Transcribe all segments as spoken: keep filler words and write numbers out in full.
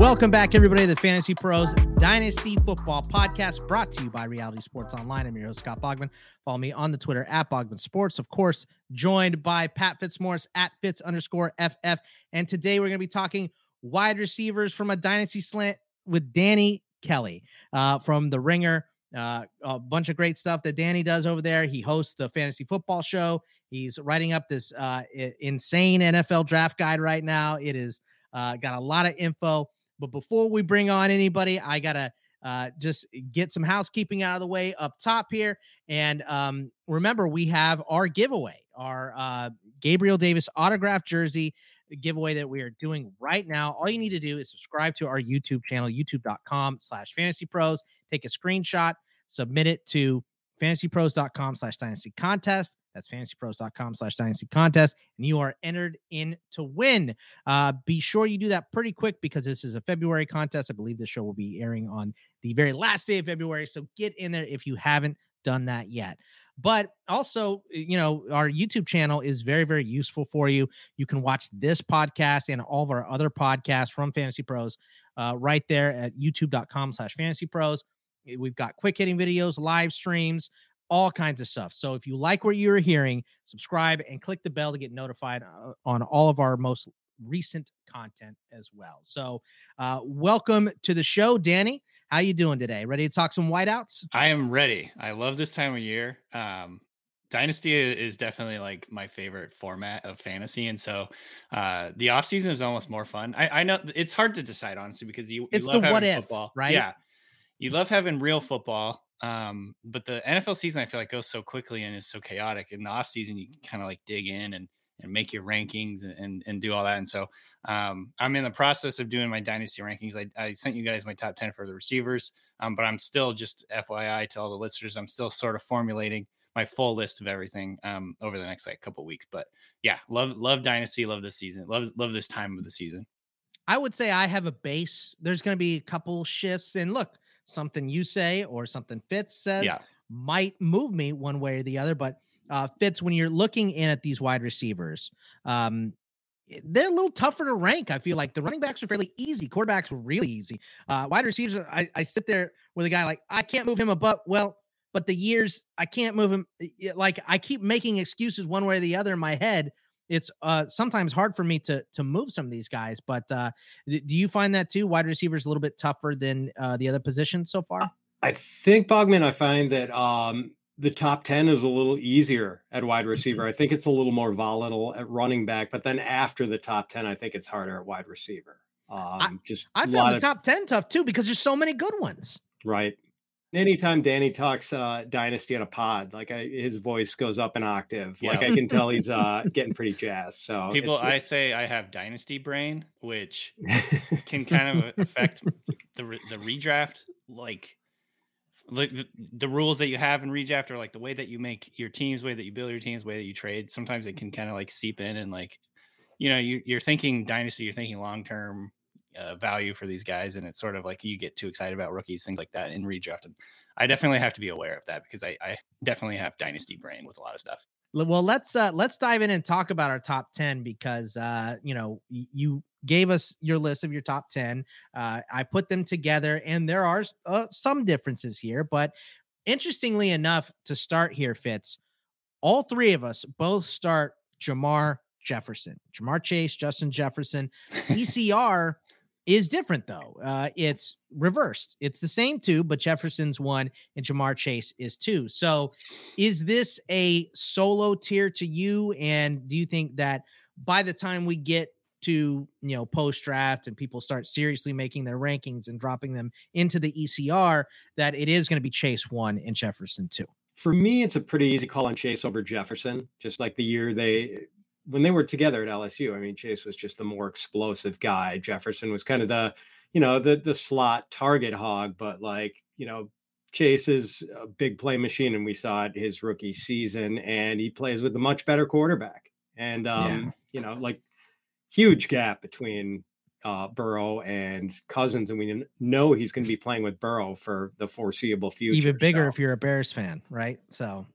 Welcome back, everybody, to the Fantasy Pros Dynasty Football Podcast, brought to you by Reality Sports Online. I'm your host, Scott Bogman. Follow me on the Twitter at Bogman Sports. Of course, joined by Pat Fitzmaurice at Fitz underscore F F. And today we're going to be talking wide receivers from a Dynasty slant with Danny Kelly uh, from The Ringer. Uh, a bunch of great stuff that Danny does over there. He hosts the Fantasy Football Show. He's writing up this uh, insane N F L draft guide right now. It is uh, got a lot of info. But before we bring on anybody, I got to uh, just get some housekeeping out of the way up top here. And um, remember, we have our giveaway, our uh, Gabriel Davis autographed jersey giveaway that we are doing right now. All you need to do is subscribe to our YouTube channel, youtube.com slash fantasy pros. Take a screenshot, submit it to fantasypros.com slash dynasty contest. That's fantasypros.com slash dynasty contest. And you are entered in to win. Uh, be sure you do that pretty quick because this is a February contest. I believe the show will be airing on the very last day of February. So get in there if you haven't done that yet. But also, you know, our YouTube channel is very, very useful for you. You can watch this podcast and all of our other podcasts from Fantasy Pros uh, right there at youtube.com slash fantasy pros. We've got quick hitting videos, live streams, all kinds of stuff. So if you like what you're hearing, subscribe and click the bell to get notified uh, on all of our most recent content as well. So uh, welcome to the show, Danny. How you doing today? Ready to talk some whiteouts? I am ready. I love this time of year. Um, Dynasty is definitely like my favorite format of fantasy. And so uh, the off season is almost more fun. I, I know it's hard to decide, honestly, because you, you it's love the what if, football, right? Yeah. You love having real football. Um, but the N F L season, I feel like goes so quickly and is so chaotic. In the off season, you can kind of like dig in and, and make your rankings and, and, and do all that. And so um, I'm in the process of doing my dynasty rankings. I, I sent you guys my top ten for the receivers, um, but I'm still just F Y I to all the listeners. I'm still sort of formulating my full list of everything um, over the next like couple weeks. But yeah, love, love dynasty. Love this season. Love, love this time of the season. I would say I have a base. There's going to be a couple shifts, and look, something you say or something Fitz says yeah. might move me one way or the other. But uh, Fitz, when you're looking in at these wide receivers, um, they're a little tougher to rank. I feel like the running backs are fairly easy. Quarterbacks were really easy. Uh, wide receivers, I, I sit there with a guy like, I can't move him above. Well, but the years, I can't move him. Like, I keep making excuses one way or the other in my head. It's uh, sometimes hard for me to to move some of these guys, but uh, do you find that too? Wide receivers a little bit tougher than uh, the other positions so far? I think, Bogman, I find that um, the top ten is a little easier at wide receiver. I think it's a little more volatile at running back, but then after the top ten, I think it's harder at wide receiver. Um, I, just I found the of, top ten tough too because there's so many good ones. Right. Anytime Danny talks uh, dynasty on a pod, like I, his voice goes up an octave. Like yeah. I can tell he's uh, getting pretty jazzed. So people, it's, I it's... say I have dynasty brain, which can kind of affect the the redraft. Like, like the, the rules that you have in redraft are like the way that you make your teams, way that you build your teams, way that you trade. Sometimes it can kind of like seep in and like, you know, you, you're thinking dynasty, you're thinking long term. Uh, value for these guys, and it's sort of like you get too excited about rookies, things like that in redraft. And I definitely have to be aware of that because I, I definitely have dynasty brain with a lot of stuff. Well, let's uh, let's dive in and talk about our top ten because uh, you know y- you gave us your list of your top ten. Uh, I put them together, and there are uh, some differences here. But interestingly enough, to start here, Fitz, all three of us both start Jamar Jefferson, Jamar Chase, Justin Jefferson, E C R. Is different though. Uh, it's reversed. It's the same two, but Jefferson's one and Jamar Chase is two. So is this a solo tier to you? And do you think that by the time we get to, you know, post draft and people start seriously making their rankings and dropping them into the E C R, that it is going to be Chase one and Jefferson two? For me, it's a pretty easy call on Chase over Jefferson. Just like the year they, when they were together at L S U, I mean, Chase was just the more explosive guy. Jefferson was kind of the, you know, the the slot target hog, but like, you know, Chase is a big play machine, and we saw it his rookie season, and he plays with a much better quarterback. And, um, yeah. you know, like huge gap between uh, Burrow and Cousins, and we know he's going to be playing with Burrow for the foreseeable future. Even bigger so. if you're a Bears fan, right? So.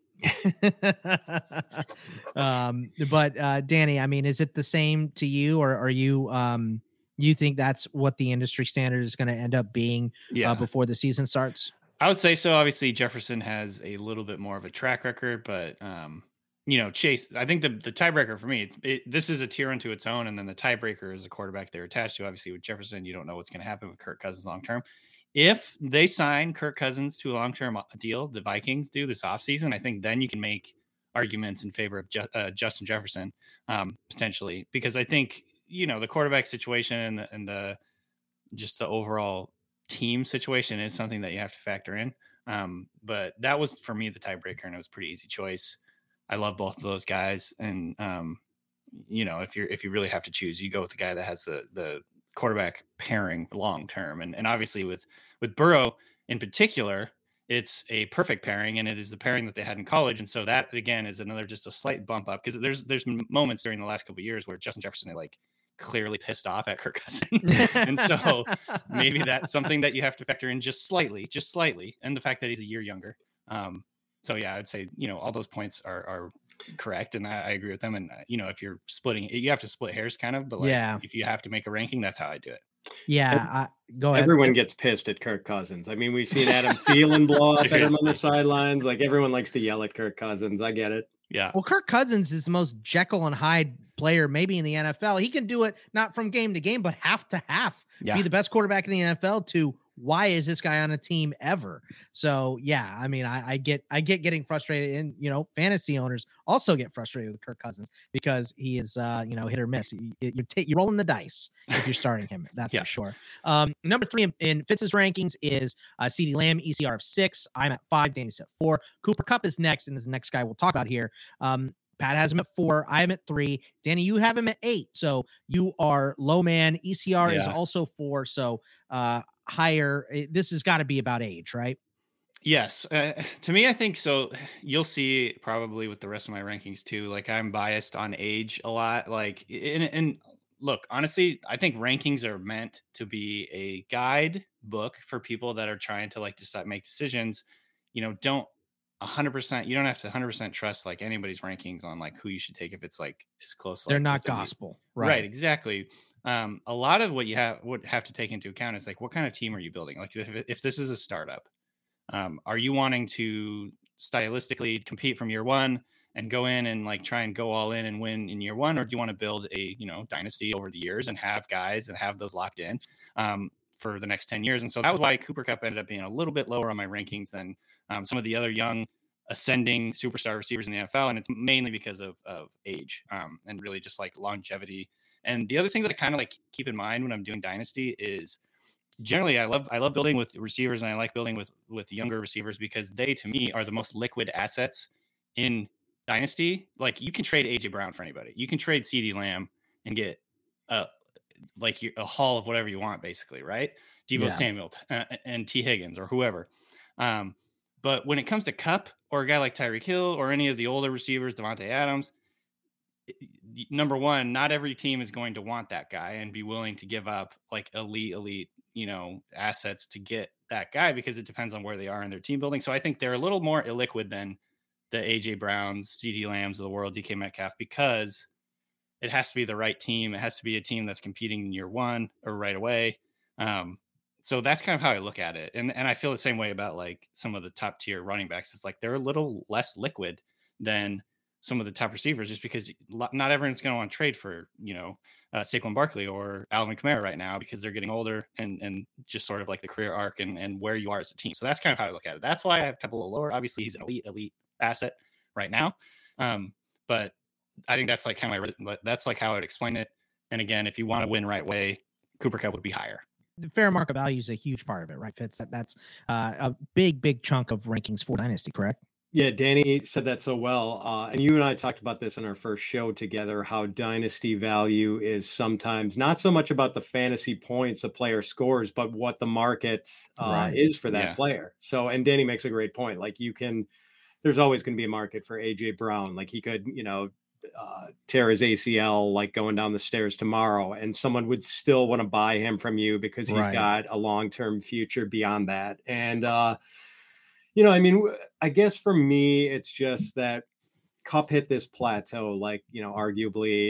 um but uh Danny, I mean, is it the same to you, or are you um You think that's what the industry standard is going to end up being Yeah. uh, before the season starts? I would say so. Obviously, Jefferson has a little bit more of a track record, but um, you know, Chase. I think the the tiebreaker for me, it's it, this is a tier unto its own, and then the tiebreaker is the quarterback they're attached to. Obviously, with Jefferson, you don't know what's going to happen with Kirk Cousins long term. If they sign Kirk Cousins to a long term deal, the Vikings do this offseason, I think then you can make arguments in favor of Ju- uh, Justin Jefferson um, potentially, because I think you know the quarterback situation and the, and the just the overall team situation is something that you have to factor in. Um, but that was for me the tiebreaker, and it was a pretty easy choice. I love both of those guys, and um, you know, if you're if you really have to choose, you go with the guy that has the the quarterback pairing long term, and and obviously with with Burrow in particular, it's a perfect pairing, and it is the pairing that they had in college, and so that again is another just a slight bump up because there's there's moments during the last couple of years where Justin Jefferson like clearly pissed off at Kirk Cousins. And so maybe that's something that you have to factor in just slightly, just slightly. And the fact that he's a year younger. Um, so yeah, I'd say, you know, all those points are, are correct. And I, I agree with them. And, uh, you know, if you're splitting, you have to split hairs kind of, but like, yeah. if you have to make a ranking, that's how I do it. Yeah. I, go ahead. Everyone gets pissed at Kirk Cousins. I mean, we've seen Adam Thielen blow up at him on the sidelines. Like everyone likes to yell at Kirk Cousins. I get it. Yeah. Well, Kirk Cousins is the most Jekyll and Hyde player maybe in the N F L. He can do it not from game to game, but half to half. Yeah. Be the best quarterback in the N F L to why is this guy on a team ever? So yeah, I mean, I, I get I get getting frustrated, and you know, fantasy owners also get frustrated with Kirk Cousins because he is uh, you know, hit or miss. You, you're t- you're rolling the dice if you're starting him. That's yeah. for sure. Um, number three in, in Fitz's rankings is uh, CeeDee Lamb, E C R of six. I'm at five. Danny's at four. Cooper Kupp is next, and this is the next guy we'll talk about here. Um, Pat has him at four. I am at three. Danny, you have him at eight. So you are low man. E C R yeah. is also four. So uh, higher. This has got to be about age, right? Yes. Uh, to me, I think so. You'll see probably with the rest of my rankings too. Like I'm biased on age a lot. Like, and, and look, honestly, I think rankings are meant to be a guide book for people that are trying to like decide, make decisions. You know, don't one hundred percent. You don't have to one hundred percent trust like anybody's rankings on like who you should take if it's like as close. They're like, not gospel, you. right? Right, exactly. Um, a lot of what you have would have to take into account is like what kind of team are you building? Like if if this is a startup, um, are you wanting to stylistically compete from year one and go in and like try and go all in and win in year one, or do you want to build a you know dynasty over the years and have guys and have those locked in um, for the next ten years? And so that was why Cooper Kupp ended up being a little bit lower on my rankings than um, some of the other young ascending superstar receivers in the N F L. And it's mainly because of, of age um, and really just like longevity. And the other thing that I kind of like keep in mind when I'm doing dynasty is generally I love, I love building with receivers, and I like building with, with younger receivers because they, to me, are the most liquid assets in dynasty. Like you can trade A J Brown for anybody. You can trade CeeDee Lamb and get a, like a haul of whatever you want, basically. Right. Deebo yeah. Samuel uh, and T Higgins or whoever. Um, But when it comes to Kupp or a guy like Tyreek Hill or any of the older receivers, Devontae Adams, number one, not every team is going to want that guy and be willing to give up like elite, elite, you know, assets to get that guy because it depends on where they are in their team building. So I think they're a little more illiquid than the A J Browns, CeeDee Lambs of the world, D K Metcalf, because it has to be the right team. It has to be a team that's competing in year one or right away. Um, So that's kind of how I look at it. And and I feel the same way about like some of the top tier running backs. It's like they're a little less liquid than some of the top receivers just because not everyone's going to want to trade for, you know, uh, Saquon Barkley or Alvin Kamara right now because they're getting older and and just sort of like the career arc and, and where you are as a team. So that's kind of how I look at it. That's why I have a couple of lower. Obviously, he's an elite, elite asset right now. Um, but I think that's like kind of my, that's like how I would explain it. And again, if you want to win right way, Cooper Kupp would be higher. The fair market value is a huge part of it, right, Fitz? That, that's uh, a big, big chunk of rankings for Dynasty, correct? Yeah, Danny said that so well. Uh, and you and I talked about this in our first show together, how Dynasty value is sometimes not so much about the fantasy points a player scores, but what the market uh, right. is for that yeah. player. So, and Danny makes a great point. Like you can, there's always going to be a market for A J Brown. Like he could, you know, uh, tear his A C L like going down the stairs tomorrow, and someone would still want to buy him from you because he's right. got a long-term future beyond that. And, uh, you know, I mean, I guess for me, it's just that Kupp hit this plateau, like, you know, arguably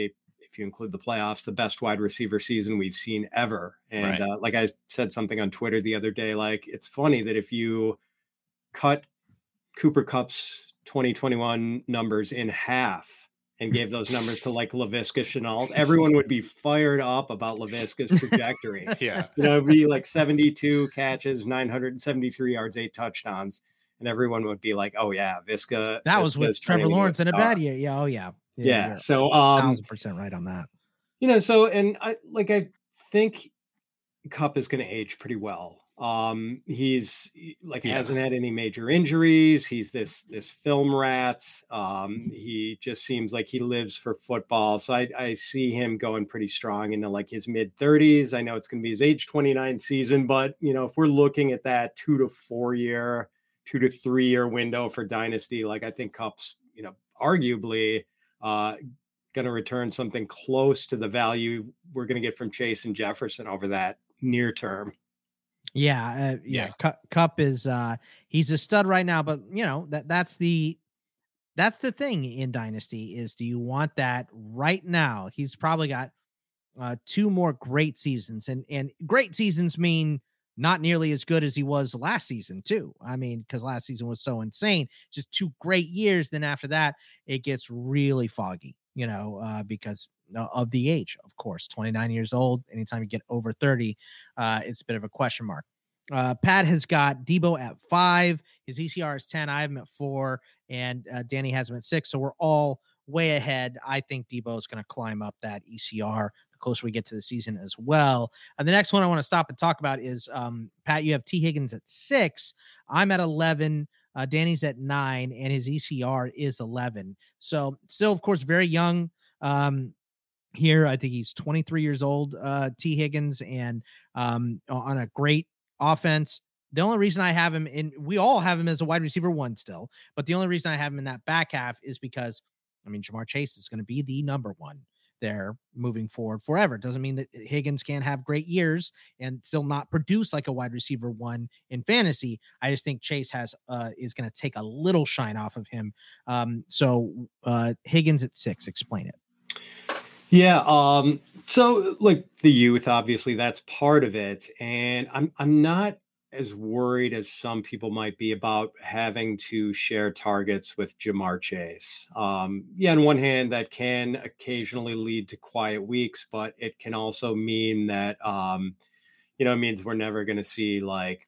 if you include the playoffs, the best wide receiver season we've seen ever. And right. uh, like I said something on Twitter the other day, like it's funny that if you cut Cooper Kupp's twenty twenty-one numbers in half and gave those numbers to like Laviska Shenault, everyone would be fired up about Laviska's trajectory. Yeah. You know, it'd be like seventy-two catches, nine hundred seventy-three yards, eight touchdowns. And everyone would be like, oh yeah, Viska. That was with Trevor Lawrence in a bad year. Yeah. Oh yeah. Yeah. yeah. So, um, thousand percent right on that. You know, so, and I, like, I think Kupp is going to age pretty well. Um, he's like, yeah. hasn't had any major injuries. He's this, this film rat. Um, he just seems like he lives for football. So I, I see him going pretty strong into like his mid thirties. I know it's going to be his age twenty-nine season, but you know, if we're looking at that two to four year, two to three year window for dynasty, like I think Kupp's, you know, arguably, uh, going to return something close to the value we're going to get from Chase and Jefferson over that near term. Yeah, uh, yeah. yeah. Kupp is uh, he's a stud right now, but you know that that's the that's the thing in dynasty is do you want that right now? He's probably got uh, two more great seasons, and and great seasons mean not nearly as good as he was last season too. I mean, because last season was so insane, just two great years. Then after that, it gets really foggy, you know, uh, because of the age, of course, twenty-nine years old. Anytime you get over thirty, uh, it's a bit of a question mark. Uh, Pat has got Debo at five. His E C R is ten. I have him at four, and uh, Danny has him at six. So we're all way ahead. I think Debo is going to climb up that E C R the closer we get to the season as well. And the next one I want to stop and talk about is um, Pat. You have T. Higgins at six. I'm at eleven. Uh, Danny's at nine, and his E C R is eleven. So still, of course, very young. Um, Here, I think he's twenty-three years old, uh, T. Higgins, and um, on a great offense. The only reason I have him in, we all have him as a wide receiver one still, but the only reason I have him in that back half is because, I mean, Jamar Chase is going to be the number one there moving forward forever. It doesn't mean that Higgins can't have great years and still not produce like a wide receiver one in fantasy. I just think Chase has uh, is going to take a little shine off of him. Um, so uh, Higgins at six, explain it. Yeah. Um, so like the youth, obviously that's part of it. And I'm, I'm not as worried as some people might be about having to share targets with Jamar Chase. Um, yeah. On one hand, that can occasionally lead to quiet weeks, but it can also mean that, um, you know, it means we're never going to see like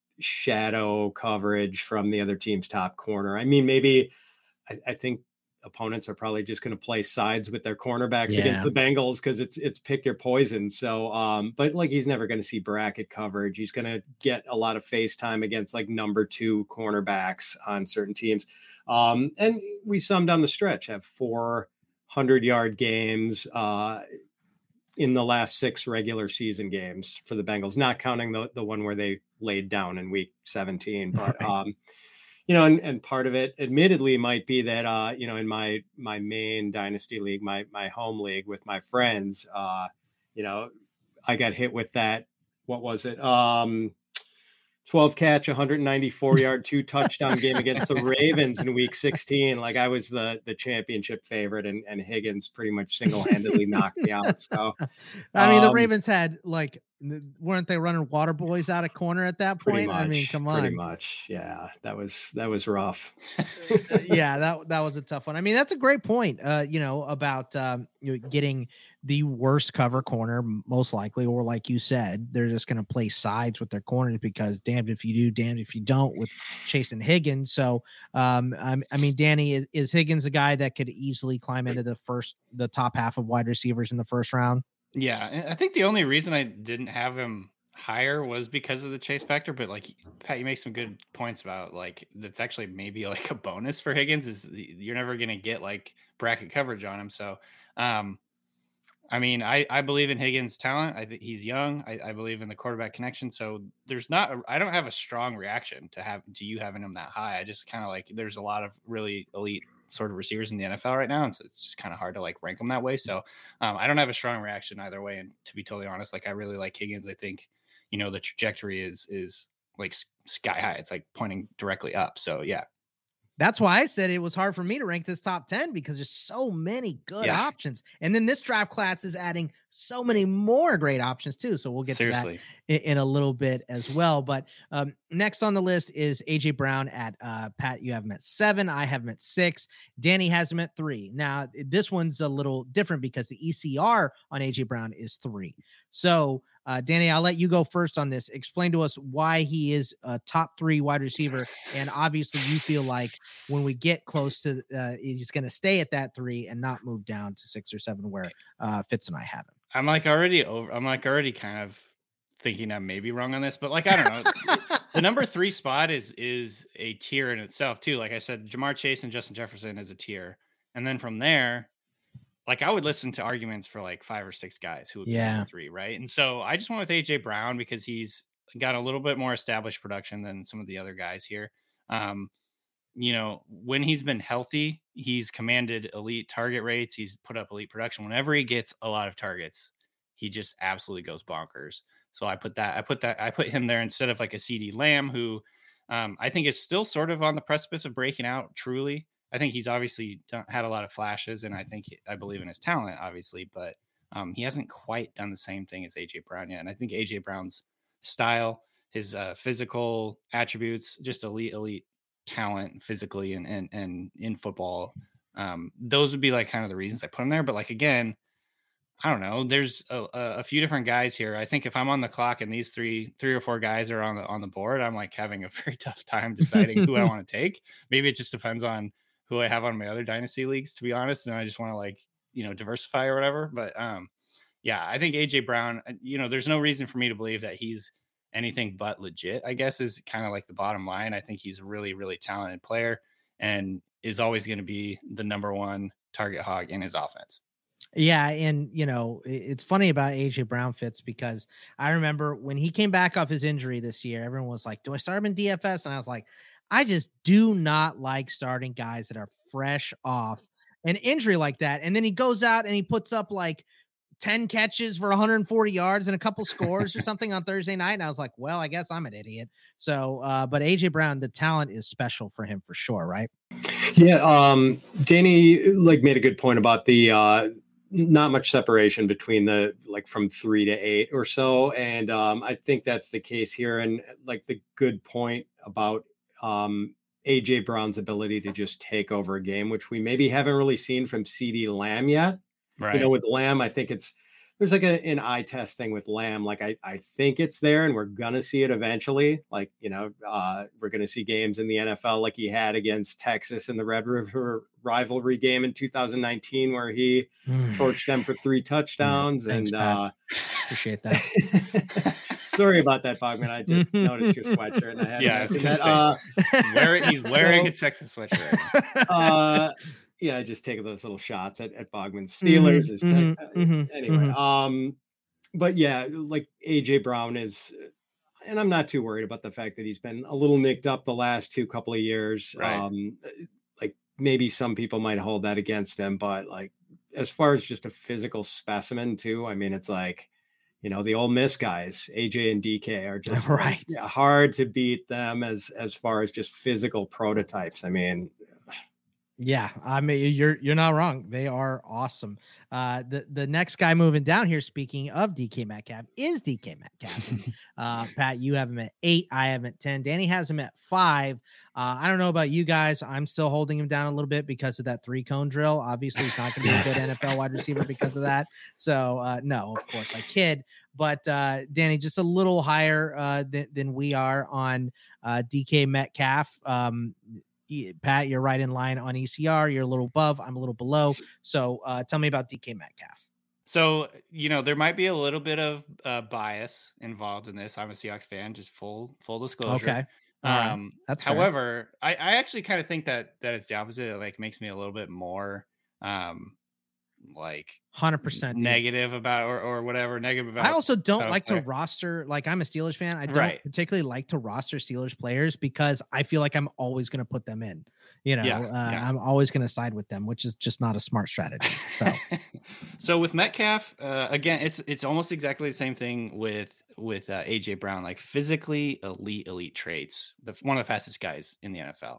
shadow coverage from the other team's top corner. I mean, maybe I, I think, opponents are probably just going to play sides with their cornerbacks yeah. against the Bengals because it's it's pick your poison. So, um, but like he's never going to see bracket coverage. He's going to get a lot of face time against like number two cornerbacks on certain teams. Um, and we some down the stretch have four hundred yard games uh, in the last six regular season games for the Bengals, not counting the the one where they laid down in week seventeen. But right. um, You know, and, and part of it admittedly might be that, uh, you know, in my, my main dynasty league, my, my home league with my friends, uh, you know, I got hit with that. What was it? Um, twelve catch, one hundred ninety-four yard, two touchdown game against the Ravens in week sixteen. Like I was the, the championship favorite and, and Higgins pretty much single-handedly knocked me out. So, I mean, um, the Ravens had like, weren't they running water boys out of corner at that point? Much, I mean, come on. Pretty much. Yeah. That was, that was rough. yeah. That, that was a tough one. I mean, that's a great point, uh, you know, about, um, you know, getting the worst cover corner, most likely, or like you said, they're just going to play sides with their corners because damned if you do, damned if you don't with Chase and Higgins. So, um, I, I mean, Danny, is, is Higgins a guy that could easily climb into the first, the top half of wide receivers in the first round? Yeah, I think the only reason I didn't have him higher was because of the Chase factor. But like Pat, you make some good points about like that's actually maybe like a bonus for Higgins is you're never going to get like bracket coverage on him. So, um, I mean, I, I believe in Higgins' talent. I think he's young. I, I believe in the quarterback connection. So there's not, a, I don't have a strong reaction to have to you having him that high. I just kind of like there's a lot of really elite sort of receivers in the N F L right now, and so it's just kind of hard to like rank them that way. So um, I don't have a strong reaction either way. And to be totally honest, like I really like Higgins. I think you know the trajectory is is like sky high. It's like pointing directly up. So yeah. That's why I said it was hard for me to rank this top ten because there's so many good Yeah. options. And then this draft class is adding so many more great options too. So we'll get Seriously. to that in, in a little bit as well. But um, next on the list is A J Brown at uh, Pat. You have him at seven. I have him at six. Danny has him at three. Now, this one's a little different because the E C R on A J Brown is three. So, uh, Danny, I'll let you go first on this. Explain to us why he is a top three wide receiver. And obviously you feel like when we get close to, uh, he's going to stay at that three and not move down to six or seven where uh, Fitz and I have him. I'm like already over. I'm like already kind of thinking I may be wrong on this, but like, I don't know. The number three spot is, is a tier in itself too. Like I said, Jamar Chase and Justin Jefferson is a tier. And then from there, like I would listen to arguments for like five or six guys who would Yeah. be number three. Right. And so I just went with A J Brown because he's got a little bit more established production than some of the other guys here. Um, you know, when he's been healthy, he's commanded elite target rates. He's put up elite production. Whenever he gets a lot of targets, he just absolutely goes bonkers. So I put that, I put that, I put him there instead of like a CeeDee Lamb, who um, I think is still sort of on the precipice of breaking out. Truly, I think he's obviously done, had a lot of flashes, and I think I believe in his talent, obviously, but um, he hasn't quite done the same thing as A J Brown yet. And I think A J Brown's style, his uh, physical attributes, just elite, elite talent physically and and and in football, um those would be like kind of the reasons I put him there. But like, again, I don't know, there's a, a few different guys here. I think if I'm on the clock and these three three or four guys are on the on the board, I'm like having a very tough time deciding who I want to take. Maybe it just depends on who I have on my other dynasty leagues, to be honest, and I just want to, like, you know, diversify or whatever. But um yeah, I think A J Brown, you know, there's no reason for me to believe that he's anything but legit, I guess, is kind of like the bottom line. I think he's a really, really talented player and is always going to be the number one target hog in his offense. Yeah. And, you know, it's funny about A J Brown, Fitz, because I remember when he came back off his injury this year, everyone was like, do I start him in D F S? And I was like, I just do not like starting guys that are fresh off an injury like that. And then he goes out and he puts up like ten catches for one hundred forty yards and a couple scores or something on Thursday night. And I was like, well, I guess I'm an idiot. So, uh, but A J Brown, the talent is special for him for sure. Right. Yeah. Um, Danny like made a good point about the, uh, not much separation between the, like from three to eight or so. And, um, I think that's the case here. And like the good point about, um, A J Brown's ability to just take over a game, which we maybe haven't really seen from CeeDee Lamb yet. Right. You know, with Lamb, I think it's, there's like a, an eye test thing with Lamb. Like I, I think it's there and we're going to see it eventually. Like, you know, uh, we're going to see games in the N F L like he had against Texas in the Red River rivalry game in two thousand nineteen, where he torched them for three touchdowns. Thanks, and Pat. uh, Appreciate that. Sorry about that, Bogman. I just noticed your sweatshirt and I had Yeah, I was to gonna that. say, Uh, Wear, he's wearing a Texas sweatshirt. uh, yeah, I just take those little shots at, at Bogman's Steelers. Mhm, is mhm, tech- mhm, anyway, mhm. um, but yeah, like A J Brown is, and I'm not too worried about the fact that he's been a little nicked up the last two couple of years. Right. Um, like maybe some people might hold that against him, but like as far as just a physical specimen too, I mean, it's like, you know, the Ole Miss guys, A J and D K, are just Right. yeah, hard to beat them as as far as just physical prototypes. I mean, Yeah, I mean, you're you're not wrong. They are awesome. Uh, the the next guy moving down here, speaking of D K Metcalf, is D K Metcalf. uh, Pat, you have him at eight. I have him at ten. Danny has him at five. Uh, I don't know about you guys. I'm still holding him down a little bit because of that three cone drill. Obviously, he's not going to be a good N F L wide receiver because of that. So, uh, no, of course, I kid. But uh, Danny, just a little higher uh, than, than we are on uh, D K Metcalf. Um, Pat, you're right in line on E C R. You're a little above. I'm a little below. So uh, tell me about D K Metcalf. So, you know, there might be a little bit of uh, bias involved in this. I'm a Seahawks fan, just full full disclosure. Okay. All right. Um, That's fair. however, I, I actually kind of think that that it's the opposite. It like makes me a little bit more um, like one hundred percent negative about or, or whatever negative about. I also don't about a like to player. roster, like I'm a Steelers fan. I don't Right. particularly like to roster Steelers players because I feel like I'm always going to put them in, you know, Yeah, uh, yeah. I'm always going to side with them, which is just not a smart strategy. So So with Metcalf, uh, again, it's it's almost exactly the same thing with with uh, A J Brown, like physically elite, elite traits. The one of the fastest guys in the N F L.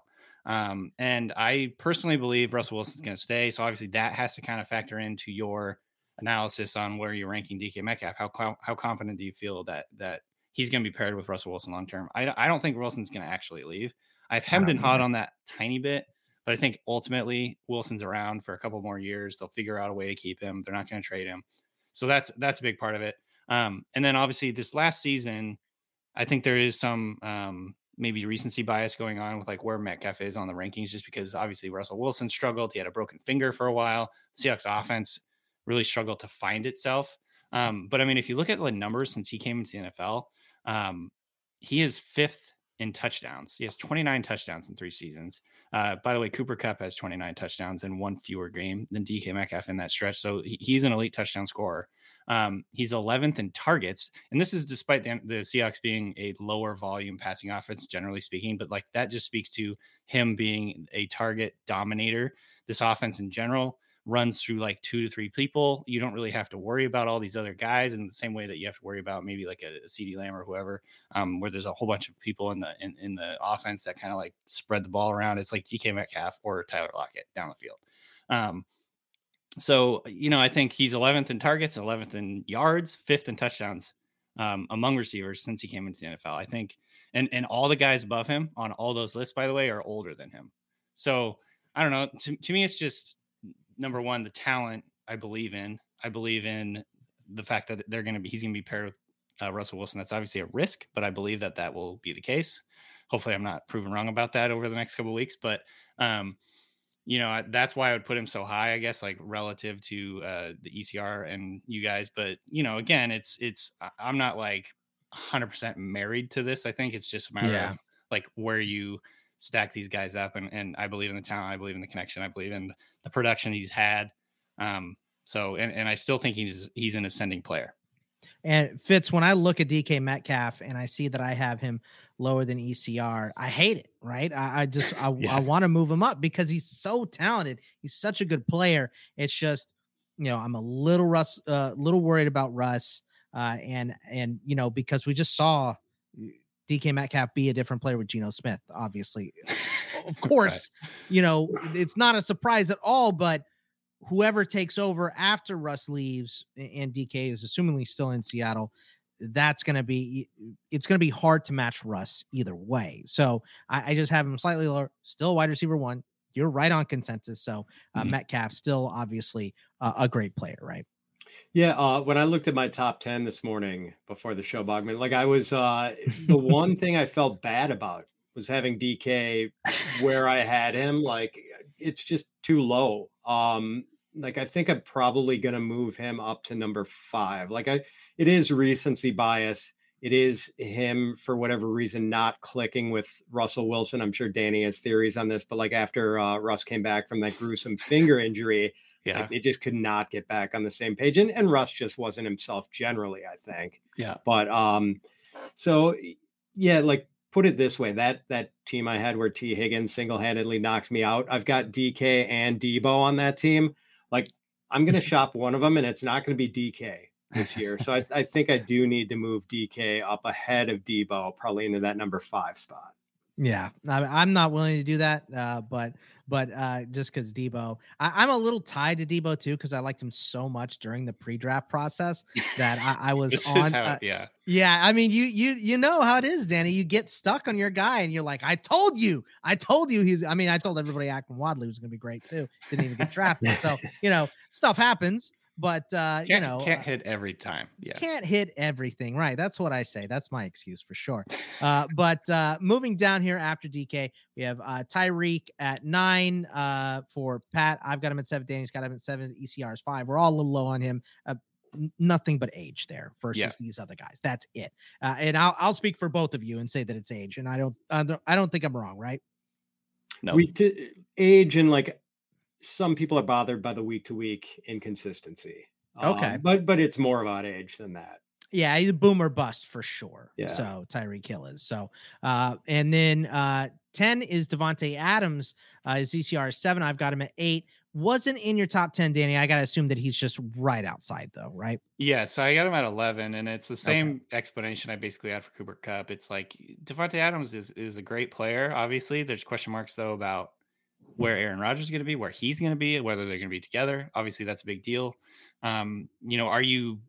Um, and I personally believe Russell Wilson's going to stay. So obviously that has to kind of factor into your analysis on where you're ranking D K Metcalf. How how confident do you feel that that he's going to be paired with Russell Wilson long term? I, I don't think Wilson's going to actually leave. I've hemmed and hawed on that tiny bit, but I think ultimately Wilson's around for a couple more years. They'll figure out a way to keep him. They're not going to trade him. So that's that's a big part of it. Um, and then obviously this last season, I think there is some um, maybe recency bias going on with like where Metcalf is on the rankings, just because obviously Russell Wilson struggled. He had a broken finger for a while. Seahawks offense really struggled to find itself. Um, but I mean, if you look at the numbers since he came into the N F L, um, he is fifth in touchdowns. He has twenty-nine touchdowns in three seasons. Uh, by the way, Cooper Kupp has twenty-nine touchdowns in one fewer game than D K Metcalf in that stretch. So he, he's an elite touchdown scorer. Um, he's eleventh in targets. And this is despite the, the Seahawks being a lower volume passing offense, generally speaking. But like that just speaks to him being a target dominator. This offense in general runs through like two to three people. You don't really have to worry about all these other guys in the same way that you have to worry about maybe like a, a CeeDee Lamb or whoever, um, where there's a whole bunch of people in the in, in the offense that kind of like spread the ball around. It's like D K Metcalf or Tyler Lockett down the field. Um, so, you know, I think he's eleventh in targets, eleventh in yards, fifth in touchdowns um, among receivers since he came into the N F L. I think, and and all the guys above him on all those lists, by the way, are older than him. So I don't know. To, to me, it's just, number one, the talent I believe in. I believe in the fact that they're going to be, he's going to be paired with uh, Russell Wilson. That's obviously a risk, but I believe that that will be the case. Hopefully I'm not proven wrong about that over the next couple of weeks, but um, you know, that's why I would put him so high, I guess, like relative to uh, the E C R and you guys. But, you know, again, it's, it's, I'm not like one hundred percent married to this. I think it's just a matter yeah. of like where you stack these guys up. And, and I believe in the talent. I believe in the connection. I believe in the production he's had. Um, so, and, and I still think he's, he's an ascending player. And Fitz, when I look at D K Metcalf and I see that I have him lower than E C R, I hate it, right? I, I just, I, yeah. I want to move him up because he's so talented. He's such a good player. It's just, you know, I'm a little Russ, a uh, little worried about Russ. Uh, and, and, you know, because we just saw D K Metcalf be a different player with Geno Smith, obviously. Of course, right. You know, it's not a surprise at all, but whoever takes over after Russ leaves and D K is assumingly still in Seattle, that's going to be, it's going to be hard to match Russ either way. So I, I just have him slightly lower, still wide receiver one. You're right on consensus. So uh, mm-hmm. Metcalf still obviously uh, a great player, right? Yeah. Uh, when I looked at my top ten this morning before the show, Bogman, like I was, uh, the one thing I felt bad about was having D K where I had him. Like it's just too low. Um, like I think I'm probably going to move him up to number five. Like I, it is recency bias. It is him for whatever reason, not clicking with Russell Wilson. I'm sure Danny has theories on this, but like after uh, Russ came back from that gruesome finger injury, yeah, like they just could not get back on the same page. And, and Russ just wasn't himself generally, I think. Yeah. But um, so yeah, like put it this way, that, that team I had where T Higgins single-handedly knocked me out. I've got D K and Debo on that team. Like I'm going to shop one of them and it's not going to be D K this year. So I, I think I do need to move D K up ahead of Debo, probably into that number five spot. Yeah, I, I'm not willing to do that, uh, but but uh, just because Debo, I, I'm a little tied to Debo too because I liked him so much during the pre-draft process that I, I was on. How, uh, yeah, yeah. I mean, you you you know how it is, Danny. You get stuck on your guy, and you're like, I told you, I told you. He's. I mean, I told everybody Akron Wadley was going to be great too. Didn't even get drafted, so you know, stuff happens. But, uh, can't, you know, can't uh, hit every time. Yeah. Can't hit everything. Right. That's what I say. That's my excuse for sure. Uh, but uh, moving down here after D K, we have uh, Tyreek at nine uh, for Pat. I've got him at seven. Danny's got him at seven. E C R is five. We're all a little low on him. Uh, n- nothing but age there versus yeah. these other guys. That's it. Uh, and I'll, I'll speak for both of you and say that it's age. And I don't, I don't, I don't think I'm wrong. Right. No. We t- age and like, some people are bothered by the week to week inconsistency. Okay. Um, but, but it's more about age than that. Yeah. He's a boomer bust for sure. Yeah. So Tyreek Hill is so, uh, and then, uh, ten is Devontae Adams. Uh, his E C R is seven. I've got him at eight. wasn't in your top ten, Danny. I got to assume that he's just right outside though, right? Yeah, so I got him at eleven, and it's the same okay. explanation I basically had for Cooper Kupp. It's like Devontae Adams is is a great player. Obviously, there's question marks though about where Aaron Rodgers is going to be, where he's going to be, whether they're going to be together. Obviously, that's a big deal. Um, you know, are you?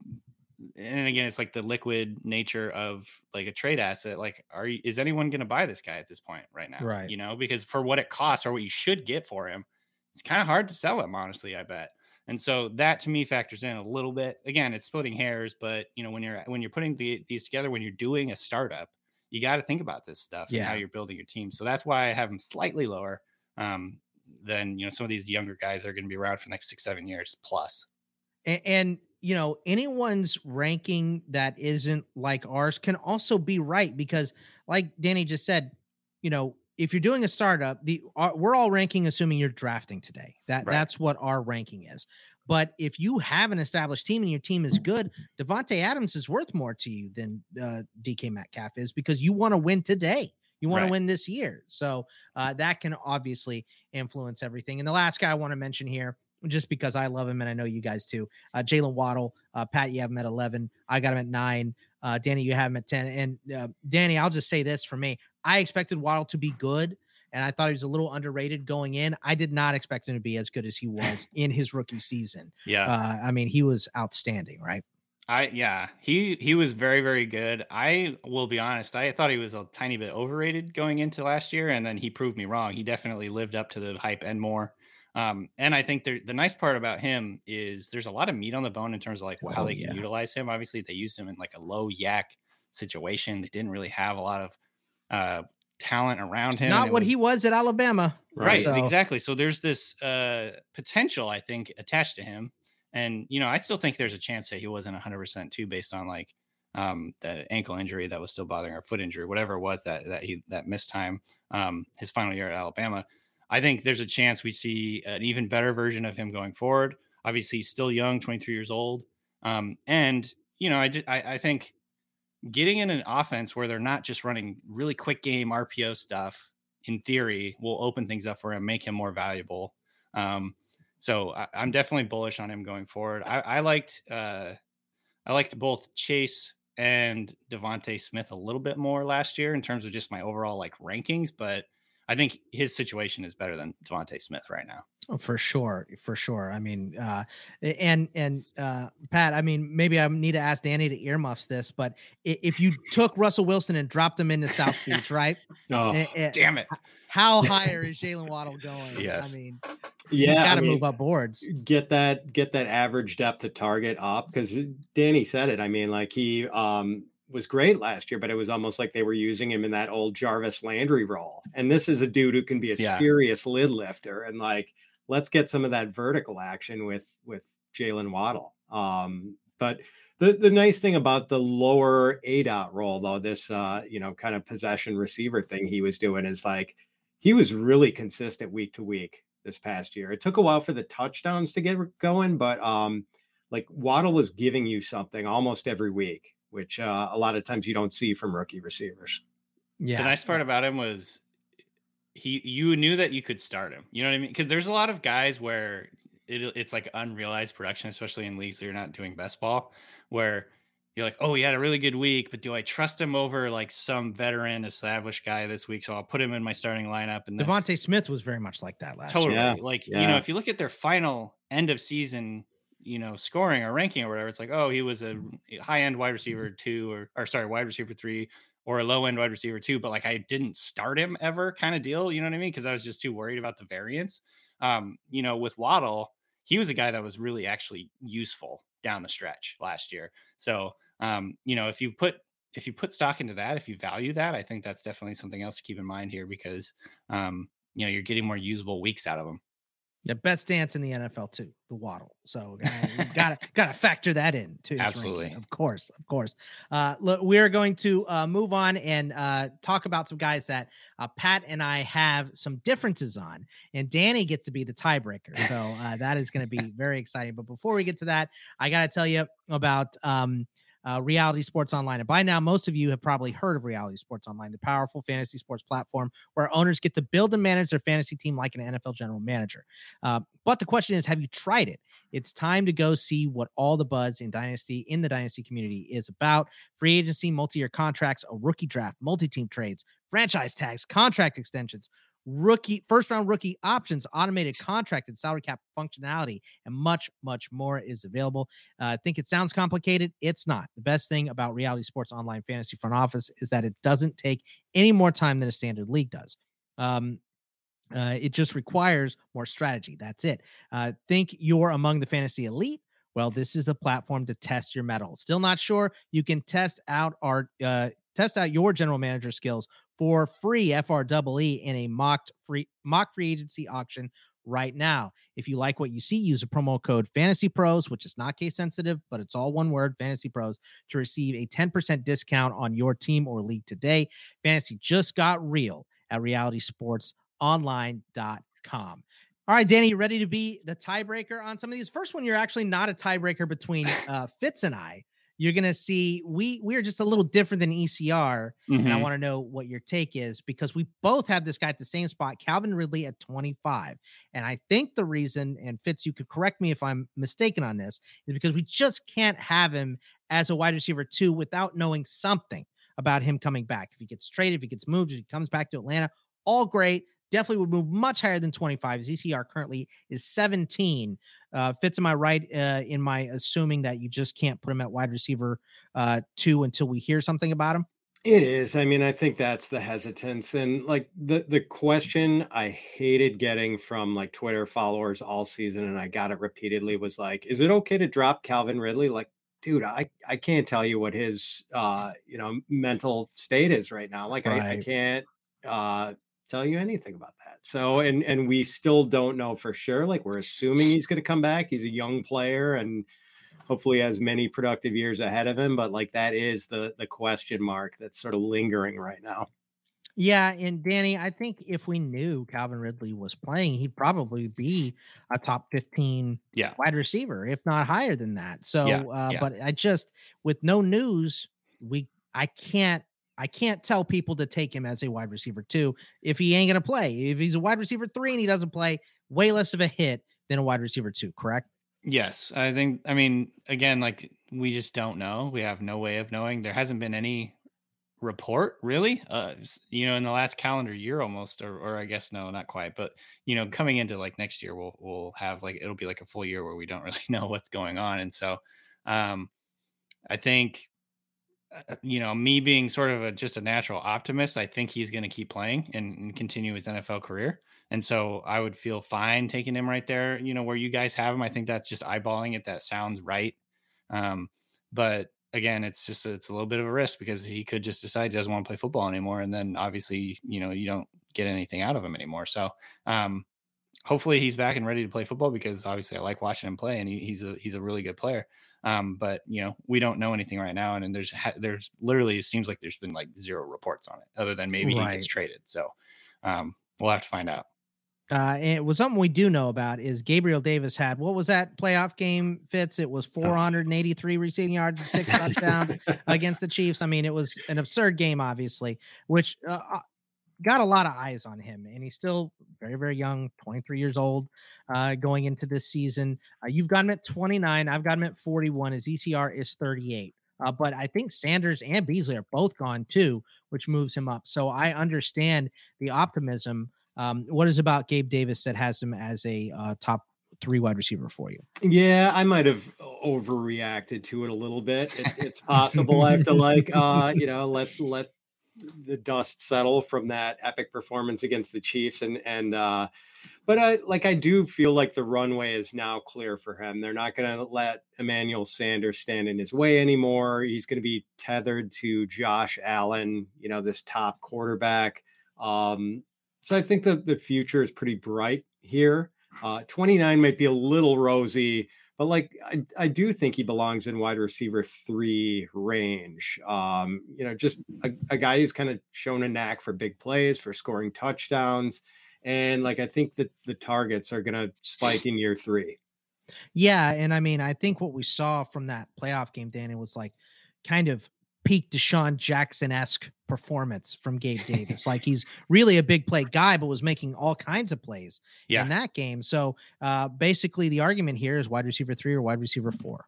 And again, it's like the liquid nature of like a trade asset. Like, are you? Is anyone going to buy this guy at this point right now? Right. You know, because for what it costs or what you should get for him, it's kind of hard to sell him, honestly. I bet. And so that to me factors in a little bit. Again, it's splitting hairs, but you know, when you're when you're putting the, these together, when you're doing a startup, you got to think about this stuff yeah. and how you're building your team. So that's why I have him slightly lower um, than you know some of these younger guys that are going to be around for the next six, seven years plus. And, and you know, anyone's ranking that isn't like ours can also be right because, like Danny just said, you know. If you're doing a startup, the uh, we're all ranking assuming you're drafting today. That right. That's what our ranking is. But if you have an established team and your team is good, Devontae Adams is worth more to you than uh, D K Metcalf is because you want to win today. You want right. to win this year. So uh, that can obviously influence everything. And the last guy I want to mention here, just because I love him and I know you guys too, uh, Jalen Waddle. Uh, Pat, you have him at eleven. I got him at nine. Uh, Danny, you have him at ten. And uh, Danny, I'll just say this for me. I expected Waddle to be good, and I thought he was a little underrated going in. I did not expect him to be as good as he was in his rookie season. Yeah. Uh, I mean, he was outstanding, right? I yeah, he he was very, very good. I will be honest, I thought he was a tiny bit overrated going into last year, and then he proved me wrong. He definitely lived up to the hype and more. Um, and I think there, the nice part about him is there's a lot of meat on the bone in terms of like how oh, they can yeah. utilize him. Obviously, they used him in like a low yak situation. They didn't really have a lot of uh, talent around him. Not what was, he was at Alabama. Right, so. exactly. So there's this uh, potential, I think, attached to him. And, you know, I still think there's a chance that he wasn't one hundred percent too based on like um, that ankle injury that was still bothering our foot injury, whatever it was that that he that missed time um, his final year at Alabama. I think there's a chance we see an even better version of him going forward. Obviously, he's still young, twenty-three years old. Um, and, you know, I, just, I, I think getting in an offense where they're not just running really quick game R P O stuff, in theory, will open things up for him, make him more valuable. Um, so I, I'm definitely bullish on him going forward. I, I liked uh, I liked both Chase and Devontae Smith a little bit more last year in terms of just my overall like rankings, but I think his situation is better than Devontae Smith right now. Oh, for sure. For sure. I mean, uh, and, and, uh, Pat, I mean, maybe I need to ask Danny to earmuffs this, but if you took Russell Wilson and dropped him into South Beach, right? Oh, it, it, damn it. How higher is Jalen Waddle going? Yes. I mean, yeah, he's got to I mean, move up boards. Get that, get that average depth of target up. Cause Danny said it. I mean, like he, um, was great last year, but it was almost like they were using him in that old Jarvis Landry role. And this is a dude who can be a yeah. serious lid lifter. And like, let's get some of that vertical action with, with Jalen Waddle. Um, but the, the nice thing about the lower A DOT role, though, this, uh, you know, kind of possession receiver thing he was doing is like, he was really consistent week to week this past year. It took a while for the touchdowns to get going, but um, like Waddle was giving you something almost every week, which uh, a lot of times you don't see from rookie receivers. Yeah. The nice part about him was he, you knew that you could start him. You know what I mean? Because there's a lot of guys where it, it's like unrealized production, especially in leagues where you're not doing best ball, where you're like, oh, he had a really good week, but do I trust him over like some veteran established guy this week? So I'll put him in my starting lineup. And then Devontae Smith was very much like that last totally. year. Totally. Like, yeah. you know, if you look at their final end of season, you know, scoring or ranking or whatever, it's like, oh, he was a high end wide receiver two or, or sorry, wide receiver three or a low end wide receiver two, but like I didn't start him ever kind of deal. You know what I mean? Cause I was just too worried about the variance. Um, you know, with Waddle, he was a guy that was really actually useful down the stretch last year. So, um, you know, if you put, if you put stock into that, if you value that, I think that's definitely something else to keep in mind here because, um, you know, you're getting more usable weeks out of them. Yeah, best dance in the N F L too, the Waddle. So uh, gotta gotta factor that in too. Absolutely, ranking. Of course, of course. Uh, look, we're going to uh, move on and uh, talk about some guys that uh, Pat and I have some differences on, and Danny gets to be the tiebreaker. So uh, that is going to be very exciting. But before we get to that, I got to tell you about um, uh, Reality Sports Online. And by now, most of you have probably heard of Reality Sports Online, the powerful fantasy sports platform where owners get to build and manage their fantasy team like an N F L general manager. Uh, but the question is, have you tried it? It's time to go see what all the buzz in Dynasty, in the Dynasty community is about. Free agency, multi-year contracts, a rookie draft, multi-team trades, franchise tags, contract extensions, rookie first round rookie options, automated contract and salary cap functionality, and much, much more is available. Uh, I think it sounds complicated. It's not. The best thing about Reality Sports Online Fantasy Front Office is that it doesn't take any more time than a standard league does. Um, Uh, it just requires more strategy. That's it. Uh, think you're among the fantasy elite? Well, this is the platform to test your mettle. Still not sure? You can test out our uh, test out your general manager skills for free, F R E E, in a mocked free mock free agency auction right now. If you like what you see, use a promo code Fantasy Pros, which is not case sensitive, but it's all one word, Fantasy Pros, to receive a ten percent discount on your team or league today. Fantasy just got real at Reality Sports online dot com. All right, Danny, you ready to be the tiebreaker on some of these? First one, you're actually not a tiebreaker between uh, Fitz and I. You're going to see we we are just a little different than E C R, mm-hmm. and I want to know what your take is because we both have this guy at the same spot, Calvin Ridley at twenty-five. And I think the reason, and Fitz, you could correct me if I'm mistaken on this, is because we just can't have him as a wide receiver two without knowing something about him coming back. If he gets traded, if he gets moved, if he comes back to Atlanta, all great. Definitely would move much higher than twenty-five. Z C R currently is seventeen. Uh, Fitz, am I right uh, in my assuming that you just can't put him at wide receiver uh, two until we hear something about him? It is. I mean, I think that's the hesitance. And like the, the question I hated getting from like Twitter followers all season, and I got it repeatedly, was like, is it okay to drop Calvin Ridley? Like, dude, I, I can't tell you what his, uh, you know, mental state is right now. Like, right. I, I can't, uh, tell you anything about that. So, and, and we still don't know for sure. Like we're assuming he's going to come back. He's a young player and hopefully has many productive years ahead of him. But like, that is the, the question mark that's sort of lingering right now. Yeah. And Danny, I think if we knew Calvin Ridley was playing, he'd probably be a top fifteen yeah. wide receiver, if not higher than that. So, yeah. uh, Yeah. but I just, with no news, we, I can't, I can't tell people to take him as a wide receiver two if he ain't going to play. If he's a wide receiver three and he doesn't play, way less of a hit than a wide receiver two, correct? Yes. I think, I mean, again, like we just don't know. We have no way of knowing. There hasn't been any report really, uh, you know, in the last calendar year almost, or, or I guess, no, not quite, but you know, coming into like next year, we'll, we'll have like, it'll be like a full year where we don't really know what's going on. And so um, I think, you know, me being sort of a, just a natural optimist, I think he's going to keep playing and, and continue his N F L career. And so I would feel fine taking him right there, you know, where you guys have him. I think that's just eyeballing it. That sounds right. Um, but again, it's just, it's a little bit of a risk because he could just decide he doesn't want to play football anymore. And then obviously, you know, you don't get anything out of him anymore. So um, hopefully he's back and ready to play football because obviously I like watching him play and he, he's a, he's a really good player. Um, but you know, we don't know anything right now. And, and there's, there's literally, it seems like there's been like zero reports on it other than maybe right. he gets traded. So um, we'll have to find out. Uh, and it was something we do know about is Gabriel Davis had, what was that playoff game, Fitz? It was four hundred eighty-three receiving yards and six touchdowns against the Chiefs. I mean, it was an absurd game, obviously, which uh, got a lot of eyes on him. And he's still very, very young, twenty-three years old, uh, going into this season. Uh, you've got him at twenty-nine. I've got him at forty-one. His E C R is thirty-eight. Uh, but I think Sanders and Beasley are both gone too, which moves him up. So I understand the optimism. Um, what is about Gabe Davis that has him as a uh, top three wide receiver for you? Yeah, I might have overreacted to it a little bit. It, it's possible I have to like, uh, you know, let let the dust settle from that epic performance against the Chiefs, and and uh, but I like I do feel like the runway is now clear for him. They're not going to let Emmanuel Sanders stand in his way anymore. He's going to be tethered to Josh Allen, you know, this top quarterback. Um, So I think that the future is pretty bright here. Uh, twenty-nine might be a little rosy, but like I, I do think he belongs in wide receiver three range. Um, you know, just a, a guy who's kind of shown a knack for big plays, for scoring touchdowns. And like I think that the targets are going to spike in year three. Yeah. And I mean, I think what we saw from that playoff game, Danny, was like kind of peak Deshaun Jackson-esque performance from Gabe Davis. Like he's really a big play guy, but was making all kinds of plays yeah. in that game. So uh, basically the argument here is wide receiver three or wide receiver four.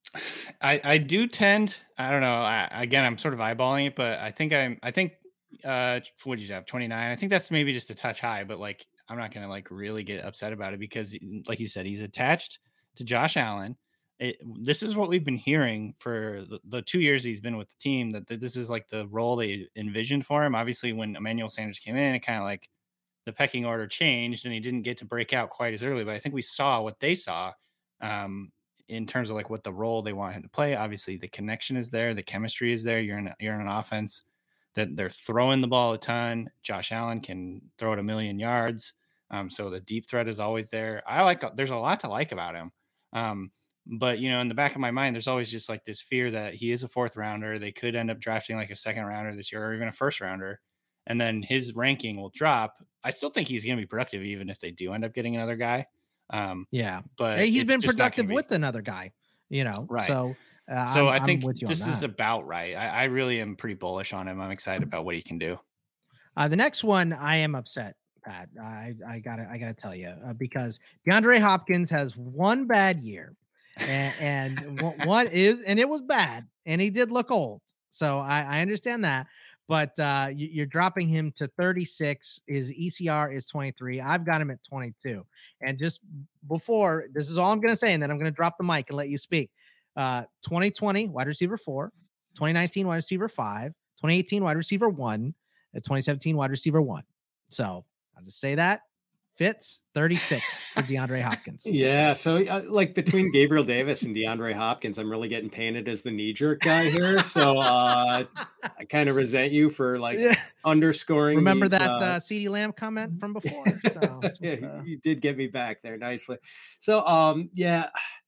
I, I do tend, I don't know. I, again, I'm sort of eyeballing it, but I think I'm, I think, uh, what did you have? twenty-nine. I think that's maybe just a touch high, but like, I'm not going to like really get upset about it because like you said, he's attached to Josh Allen. It, this is what we've been hearing for the, the two years he's been with the team, that, that this is like the role they envisioned for him. Obviously, when Emmanuel Sanders came in, it kind of like the pecking order changed and he didn't get to break out quite as early. But I think we saw what they saw um, in terms of like what the role they want him to play. Obviously, the connection is there. The chemistry is there. You're in, you're in an offense that they're throwing the ball a ton. Josh Allen can throw it a million yards. Um, so the deep threat is always there. I like, there's a lot to like about him. Um, But, you know, in the back of my mind, there's always just like this fear that he is a fourth rounder. They could end up drafting like a second rounder this year or even a first rounder. And then his ranking will drop. I still think he's going to be productive, even if they do end up getting another guy. Um, yeah. But hey, he's been productive with another guy, you know, right. So, uh, so I'm, I think I'm with you this on that. is about right. I, I really am pretty bullish on him. I'm excited about what he can do. Uh, the next one, I am upset. Pat, I, I gotta, I gotta tell you, uh, because DeAndre Hopkins has one bad year. and, and what, what is, and it was bad, and he did look old. So I, I understand that, but uh, you, you're dropping him to thirty-six. His E C R is twenty-three. I've got him at twenty-two. And just before, this is all I'm going to say, and then I'm going to drop the mic and let you speak. Uh, twenty twenty wide receiver four, twenty nineteen wide receiver five, twenty eighteen wide receiver one, and twenty seventeen wide receiver one. So I'll just say that. Fitz thirty-six for DeAndre Hopkins. Yeah, so uh, like between Gabriel Davis and DeAndre Hopkins, I'm really getting painted as the knee-jerk guy here. So uh, I kind of resent you for like yeah. underscoring. Remember these, that uh, uh, CeeDee Lamb comment from before? So just, yeah, uh... you did get me back there nicely. So um, yeah,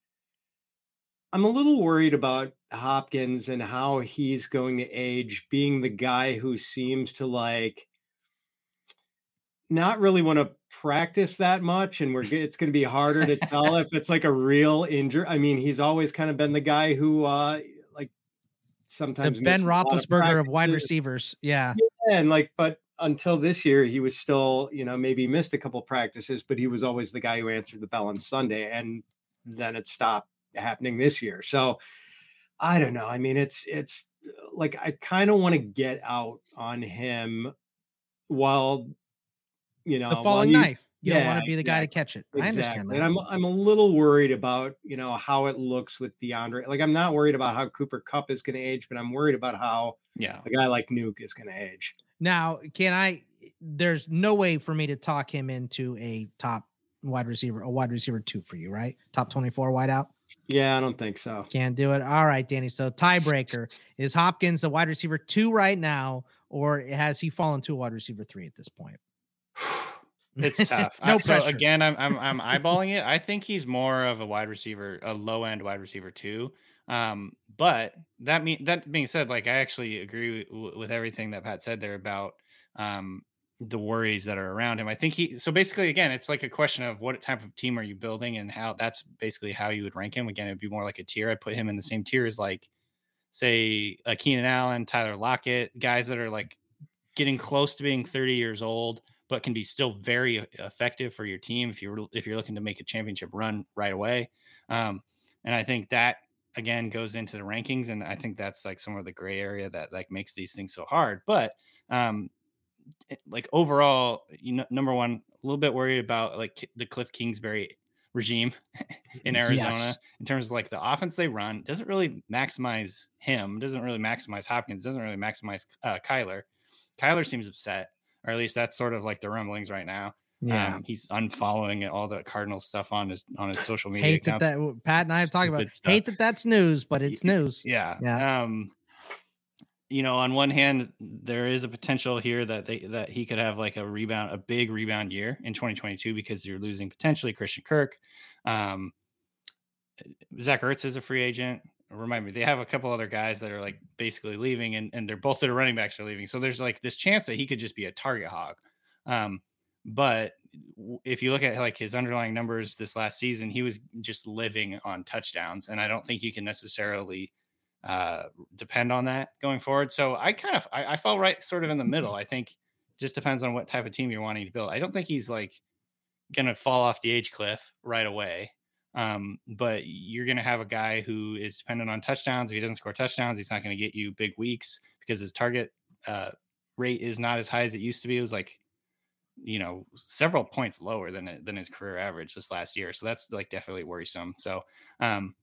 I'm a little worried about Hopkins and how he's going to age, being the guy who seems to like not really want to practice that much, and we're it's going to be harder to tell if it's like a real injury. I mean, he's always kind of been the guy who uh like sometimes the Ben Roethlisberger of, of wide receivers. Yeah. yeah. And like, but until this year, he was still, you know, maybe missed a couple practices, but he was always the guy who answered the bell on Sunday, and then it stopped happening this year. So I don't know. I mean, it's it's like I kind of want to get out on him while you know, the falling you, knife. You yeah, don't want to be the exactly. guy to catch it. I Exactly. understand that. And I'm I'm a little worried about, you know, how it looks with DeAndre. Like I'm not worried about how Cooper Kupp is going to age, but I'm worried about how yeah. a guy like Nuke is going to age. Now, can I there's no way for me to talk him into a top wide receiver, a wide receiver two for you, right? Top twenty-four wide out. Yeah, I don't think so. Can't do it. All right, Danny. So tiebreaker, is Hopkins a wide receiver two right now, or has he fallen to a wide receiver three at this point? It's tough. no I, so pressure. again, I'm I'm I'm eyeballing it. I think he's more of a wide receiver, a low end wide receiver too. Um, but that mean that being said, like I actually agree w- with everything that Pat said there about um the worries that are around him. I think he so basically again, it's like a question of what type of team are you building and how that's basically how you would rank him. Again, it'd be more like a tier. I'd put him in the same tier as like say a Keenan Allen, Tyler Lockett, guys that are like getting close to being thirty years old, but can be still very effective for your team if you're if you're looking to make a championship run right away. Um, and I think that again goes into the rankings, and I think that's like some of the gray area that like makes these things so hard. But um, it, like overall, you know, number one, a little bit worried about like the Cliff Kingsbury regime in Arizona yes. in terms of like the offense they run doesn't really maximize him, doesn't really maximize Hopkins, doesn't really maximize uh, Kyler. Kyler seems upset, or at least that's sort of like the rumblings right now. Yeah, um, he's unfollowing all the Cardinals stuff on his on his social media hate accounts. That, that Pat and I have talked about stuff. Hate that that's news, but it's news. Yeah, yeah. Um, you know, on one hand, there is a potential here that they that he could have like a rebound, a big rebound year in twenty twenty-two because you're losing potentially Christian Kirk. Um, Zach Ertz is a free agent. Remind me, they have a couple other guys that are like basically leaving, and, and they're both their running backs are leaving. So there's like this chance that he could just be a target hog. Um, but if you look at like his underlying numbers this last season, he was just living on touchdowns. And I don't think you can necessarily uh, depend on that going forward. So I kind of, I, I fell right sort of in the middle. I think just depends on what type of team you're wanting to build. I don't think he's like going to fall off the age cliff right away. Um, but you're going to have a guy who is dependent on touchdowns. If he doesn't score touchdowns, he's not going to get you big weeks because his target uh, rate is not as high as it used to be. It was like, you know, several points lower than it, than his career average this last year. So that's like definitely worrisome. So, um,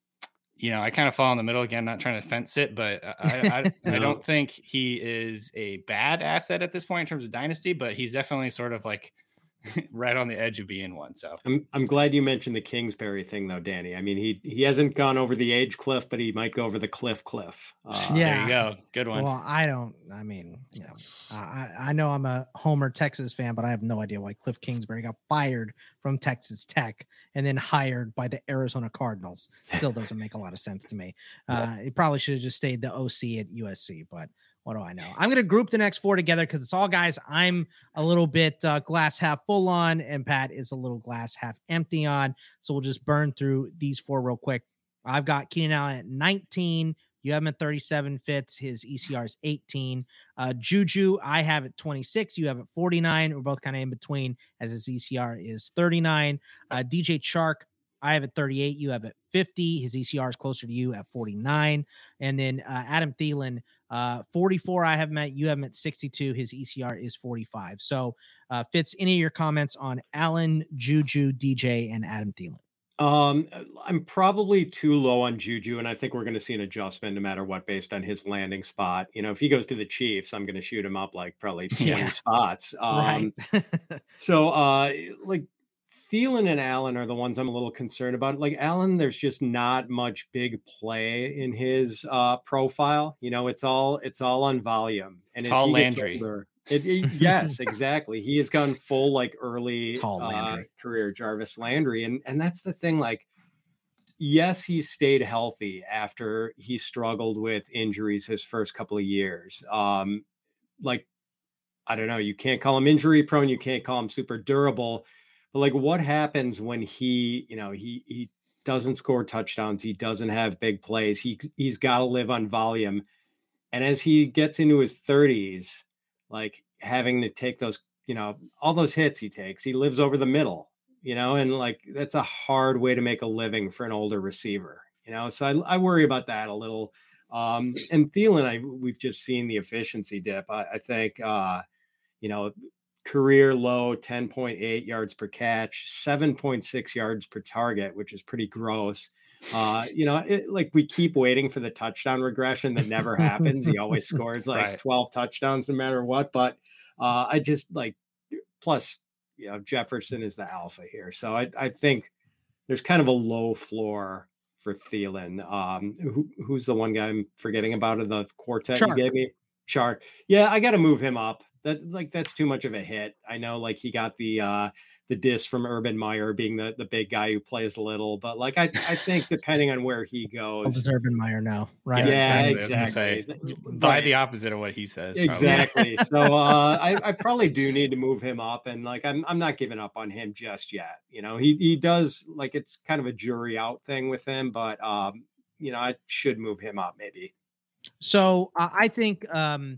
you know, I kind of fall in the middle again, not trying to fence it, but I, I, I don't think he is a bad asset at this point in terms of dynasty, but he's definitely sort of like right on the edge of being one. So I'm I'm glad you mentioned the Kingsbury thing though, Danny. I mean, he he hasn't gone over the age cliff, but he might go over the cliff cliff. Uh, yeah, there you go. Good one. Well, I don't. I mean, you know, I I know I'm a Homer Texas fan, but I have no idea why Cliff Kingsbury got fired from Texas Tech and then hired by the Arizona Cardinals. Still doesn't make a lot of sense to me. Uh, he probably should have just stayed the O C at U S C, but. What do I know? I'm going to group the next four together because it's all guys I'm a little bit uh, glass half full on, and Pat is a little glass half empty on. So we'll just burn through these four real quick. I've got Keenan Allen at nineteen. You have him at thirty-seven. Fitz, his E C R is eighteen. Uh, Juju, I have at twenty-six. You have at forty-nine. We're both kind of in between as his E C R is thirty-nine. Uh, D J Chark, I have at thirty-eight. You have at fifty. His E C R is closer to you at forty-nine. And then uh, Adam Thielen, uh, forty-four. I have him at, you have him at sixty-two. His E C R is forty-five. So, uh, Fitz, any of your comments on Allen, Juju, D J, and Adam Thielen? Um, I'm probably too low on Juju, and I think we're going to see an adjustment no matter what based on his landing spot. You know, if he goes to the Chiefs, I'm going to shoot him up like probably twenty yeah. spots. Um, right. so, uh, like, Thielen and Allen are the ones I'm a little concerned about. Like Allen, there's just not much big play in his uh, profile. You know, it's all it's all on volume. And Tall Landry. Older, it, it, yes, exactly. He has gone full like early uh, career Jarvis Landry, and and that's the thing. Like, yes, he stayed healthy after he struggled with injuries his first couple of years. Um, like, I don't know. You can't call him injury prone. You can't call him super durable. But like, what happens when he, you know, he he doesn't score touchdowns, he doesn't have big plays, he he's got to live on volume, and as he gets into his thirties, like having to take those, you know, all those hits he takes, he lives over the middle, you know, and like that's a hard way to make a living for an older receiver, you know. So I, I worry about that a little. Um, and Thielen, I we've just seen the efficiency dip. I, I think, uh, you know. Career low ten point eight yards per catch, seven point six yards per target, which is pretty gross. Uh, you know, it, like we keep waiting for the touchdown regression that never happens. He always scores like right. twelve touchdowns no matter what. But uh, I just like, plus, you know, Jefferson is the alpha here. So I, I think there's kind of a low floor for Thielen. Um, who, who's the one guy I'm forgetting about in the quartet Chark. You gave me? Chark. Yeah, I got to move him up. That like that's too much of a hit. I know, like he got the uh, the diss from Urban Meyer being the, the big guy who plays little, but like I I think depending on where he goes, what does Urban Meyer know, right? Yeah, exactly. exactly. By right. the opposite of what he says, probably. Exactly. So uh, I I probably do need to move him up, and like I'm I'm not giving up on him just yet. You know, he he does like it's kind of a jury out thing with him, but um, you know, I should move him up maybe. So uh, I think um.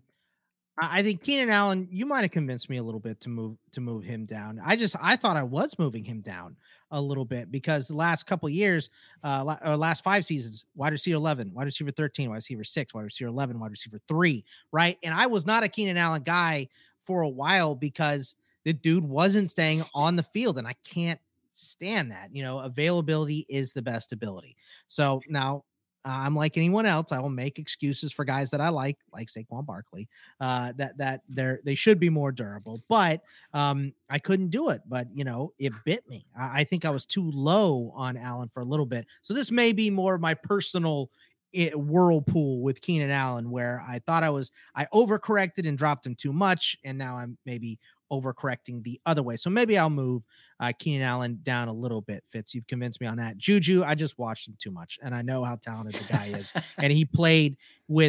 I think Keenan Allen, you might have convinced me a little bit to move to move him down. I just I thought I was moving him down a little bit because the last couple of years, uh, or last five seasons, wide receiver eleven, wide receiver thirteen, wide receiver six, wide receiver eleven, wide receiver three, right? And I was not a Keenan Allen guy for a while because the dude wasn't staying on the field, and I can't stand that. You know, availability is the best ability. So now. Uh, I'm like anyone else. I will make excuses for guys that I like, like Saquon Barkley, uh, that that they're they should be more durable. But um, I couldn't do it. But you know, it bit me. I, I think I was too low on Allen for a little bit. So this may be more of my personal it, whirlpool with Keenan Allen, where I thought I was I overcorrected and dropped him too much, and now I'm maybe overcorrecting the other way. So maybe I'll move uh, Keenan Allen down a little bit. Fitz, you've convinced me on that. Juju, I just watched him too much, and I know how talented the guy is. And he played with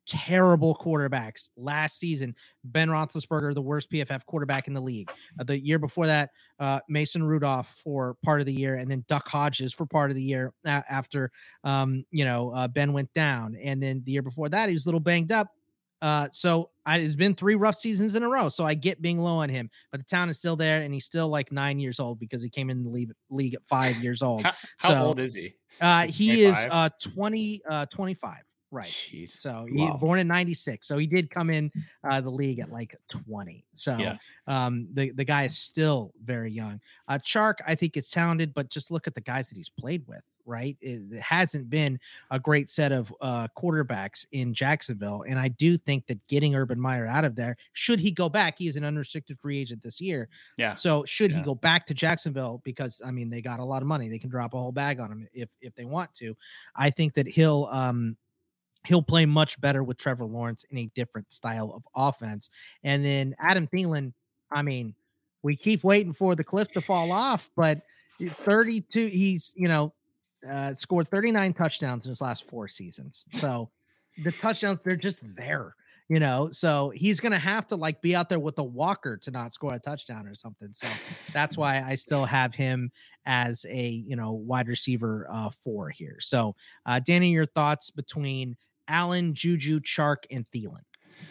terrible quarterbacks last season. Ben Roethlisberger, the worst P F F quarterback in the league. Uh, the year before that, uh, Mason Rudolph for part of the year, and then Duck Hodges for part of the year uh, after, um, you know, uh, Ben went down. And then the year before that, he was a little banged up. Uh, so I, it's been three rough seasons in a row. So I get being low on him, but the town is still there, and he's still like nine years old because he came in the league, league at five years old. How, how so, old is he? Uh, he is uh, twenty, uh, twenty-five. Right. Jeez. So he wow. born in ninety-six. So he did come in uh, the league at like twenty. So yeah. um, the, the guy is still very young. Uh, Chark, I think is talented, but just look at the guys that he's played with, right? It, it hasn't been a great set of uh, quarterbacks in Jacksonville. And I do think that getting Urban Meyer out of there, should he go back, he is an unrestricted free agent this year. Yeah. So should yeah. he go back to Jacksonville, because I mean, they got a lot of money, they can drop a whole bag on him if, if they want to. I think that he'll, um, he'll play much better with Trevor Lawrence in a different style of offense. And then Adam Thielen, I mean, we keep waiting for the cliff to fall off, but thirty-two, he's, you know, uh, scored thirty-nine touchdowns in his last four seasons. So the touchdowns, they're just there, you know, so he's going to have to like be out there with a walker to not score a touchdown or something. So that's why I still have him as a, you know, wide receiver uh, four here. So uh, Danny, your thoughts between Allen, Juju, Chark, and Thielen?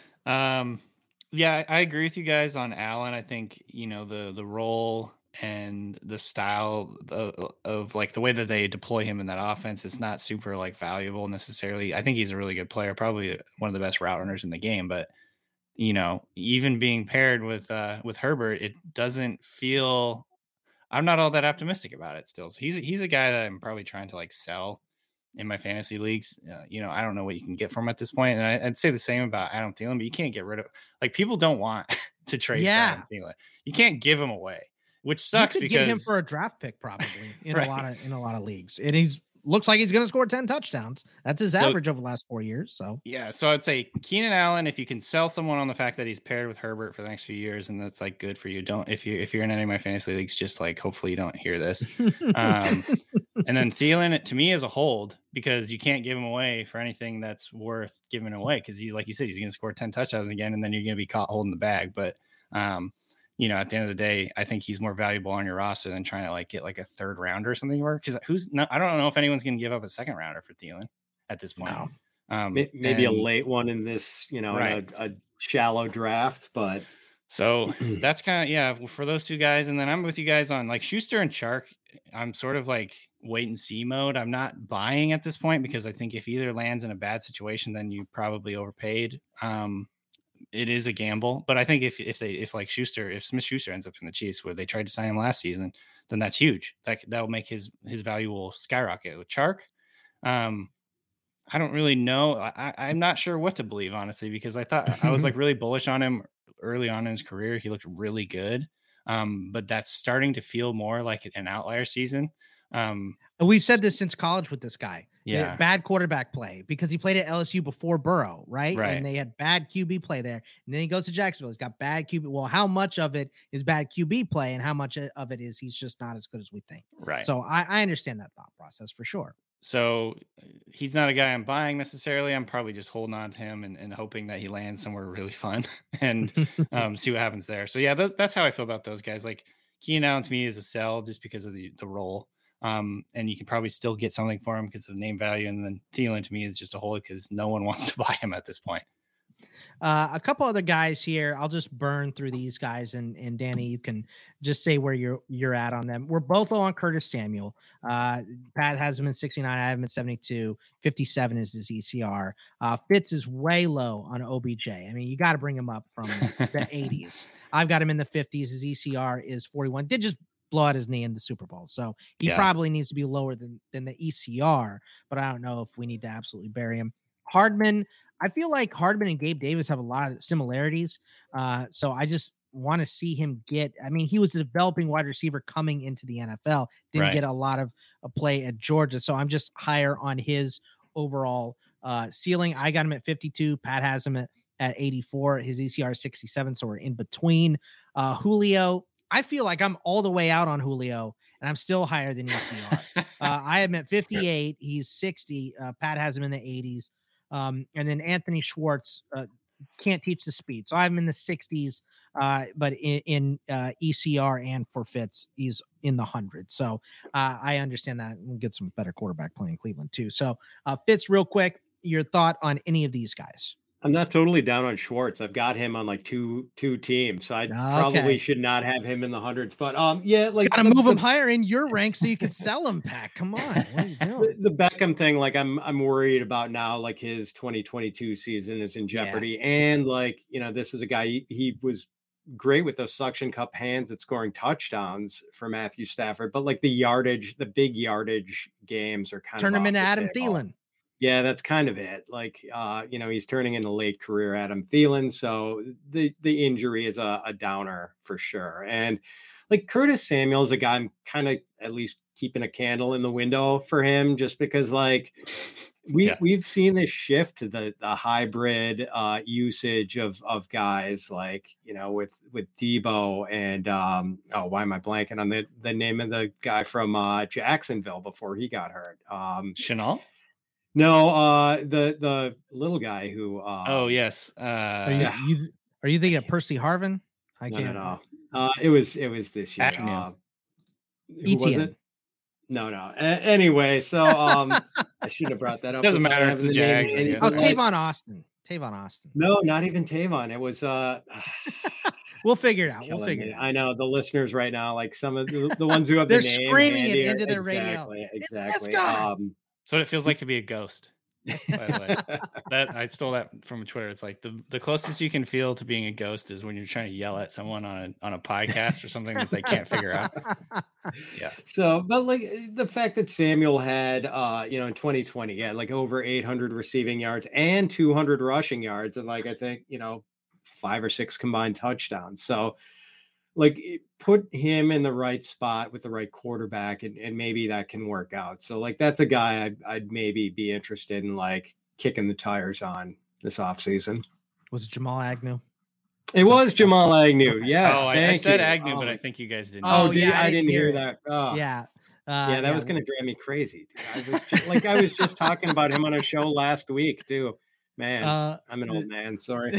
Um, yeah, I, I agree with you guys on Allen. I think, you know, the the role and the style of, of like the way that they deploy him in that offense is not super like valuable necessarily. I think he's a really good player, probably one of the best route runners in the game. But, you know, even being paired with uh, with Herbert, it doesn't feel. I'm not all that optimistic about it still. So he's he's a guy that I'm probably trying to like sell in my fantasy leagues. Uh, you know, I don't know what you can get from him at this point. And I, I'd say the same about Adam Thielen, but you can't get rid of, like, people don't want to trade yeah. for Adam Thielen. You can't give him away, which sucks, you could because get him for a draft pick probably in right. a lot of, in a lot of leagues. And he's looks like he's going to score ten touchdowns. That's his so, average over the last four years. So yeah. So I'd say Keenan Allen, if you can sell someone on the fact that he's paired with Herbert for the next few years, and that's like good for you. Don't, if you, if you're in any of my fantasy leagues, just like, hopefully you don't hear this. Um, and then Thielen, to me, is a hold, because you can't give him away for anything that's worth giving away. Cause he's, like you said, he's going to score ten touchdowns again, and then you're going to be caught holding the bag. But, um, you know, at the end of the day, I think he's more valuable on your roster than trying to like get like a third rounder or something. Because who's not, I don't know if anyone's going to give up a second rounder for Thielen at this point. No. Um, maybe and, a late one in this, you know, right. a, a shallow draft, but so that's kind of, yeah, for those two guys. And then I'm with you guys on like Schuster and Chark. I'm sort of like wait and see mode. I'm not buying at this point, because I think if either lands in a bad situation, then you probably overpaid. Um, It is a gamble, but I think if if they if like Schuster, if Smith Schuster ends up in the Chiefs, where they tried to sign him last season, then that's huge. Like that'll make his his value will skyrocket. With Chark, um, I don't really know. I, I'm not sure what to believe, honestly, because I thought I was like really bullish on him early on in his career. He looked really good, um, but that's starting to feel more like an outlier season. Um, We've said this since college with this guy. Yeah. Bad quarterback play, because he played at L S U before Burrow, right? Right. And they had bad Q B play there. And then he goes to Jacksonville. He's got bad Q B. Well, how much of it is bad Q B play, and how much of it is he's just not as good as we think? Right. So I, I understand that thought process for sure. So he's not a guy I'm buying necessarily. I'm probably just holding on to him and, and hoping that he lands somewhere really fun and um, see what happens there. So yeah, th- that's how I feel about those guys. Like Keenan Allen to me is a sell just because of the, the role. Um, and you can probably still get something for him because of name value. And then Thielen to me is just a hold, because no one wants to buy him at this point. Uh, a couple other guys here. I'll just burn through these guys, and and Danny, you can just say where you're you're at on them. We're both low on Curtis Samuel. Uh, Pat has him in sixty-nine. I have him at seventy-two. fifty-seven is his E C R. Uh, Fitz is way low on O B J. I mean, you got to bring him up from the eighties. I've got him in the fifties. His E C R is forty-one. Did just blow out his knee in the Super Bowl, so he yeah. probably needs to be lower than than the E C R. But I don't know if we need to absolutely bury him. Hardman. I feel like Hardman and Gabe Davis have a lot of similarities. Uh, so I just want to see him get, I mean, he was a developing wide receiver coming into the N F L, didn't right. get a lot of a play at Georgia. So I'm just higher on his overall uh, ceiling. I got him at fifty-two. Pat has him at, at eighty-four. His E C R is sixty-seven. So we're in between. Uh, Julio, I feel like I'm all the way out on Julio, and I'm still higher than E C R. uh, I am at fifty-eight. He's sixty. Uh, Pat has him in the eighties. Um, and then Anthony Schwartz uh, can't teach the speed. So I'm in the sixties, uh, but in, in uh, E C R and for Fitz, he's in the hundreds. So uh, I understand that. We'll get some better quarterback playing in Cleveland too. So uh, Fitz, real quick, your thought on any of these guys? I'm not totally down on Schwartz. I've got him on like two two teams, so I Okay. probably should not have him in the hundreds. But um, yeah, like gotta the, move the, him higher in your rank so you can sell him. Pat, come on, what are you doing? The, the Beckham thing, like I'm I'm worried about now. Like his twenty twenty-two season is in jeopardy, yeah. and like you know, this is a guy he, he was great with those suction cup hands at scoring touchdowns for Matthew Stafford, but like the yardage, the big yardage games are kind turn of him into Adam table. Thielen. Yeah, that's kind of it. Like, uh, you know, he's turning into late career Adam Thielen. So the, the injury is a, a downer for sure. And like Curtis Samuel is a guy I'm kind of at least keeping a candle in the window for him, just because like we, yeah. we've seen this shift to the, the hybrid uh, usage of, of guys like, you know, with, with Debo and um, oh, why am I blanking on the, the name of the guy from uh, Jacksonville before he got hurt? Um, Chanel? No, uh, the the little guy who. Um, oh yes. Uh, are you, you are you thinking of Percy Harvin? I no, can't. No, no. Uh, it was it was this year. Agnew. Uh, who was it? No, no. A- anyway, so um, I shouldn't have brought that up. Doesn't matter. It's the Jags. Oh, Tavon Austin. Tavon Austin. No, not even Tavon. It was. Uh, We'll figure it out. We'll figure me. it out. I know the listeners right now, like some of the, the ones who have they're the name screaming it handy, into their exactly, radio. Exactly. Um, So it feels like to be a ghost. By the way, that I stole that from Twitter. It's like the, the closest you can feel to being a ghost is when you're trying to yell at someone on a on a podcast or something that they can't figure out. Yeah. So, but like the fact that Samuel had, uh, you know, in twenty twenty, yeah, like over eight hundred receiving yards and two hundred rushing yards, and like I think you know, five or six combined touchdowns. So, like put him in the right spot with the right quarterback and, and maybe that can work out. So like, that's a guy I'd, I'd maybe be interested in like kicking the tires on this offseason. Was it Jamal Agnew? It was Jamal Agnew. Yes. Oh, I, I said you. Agnew, um, but I think you guys didn't. Oh, oh yeah. I, I didn't hear it. that. Oh. Yeah. Uh, yeah. That yeah. was going to drive me crazy. Dude. I was just, like, I was just talking about him on a show last week too. Man, uh, I'm an old man. Sorry.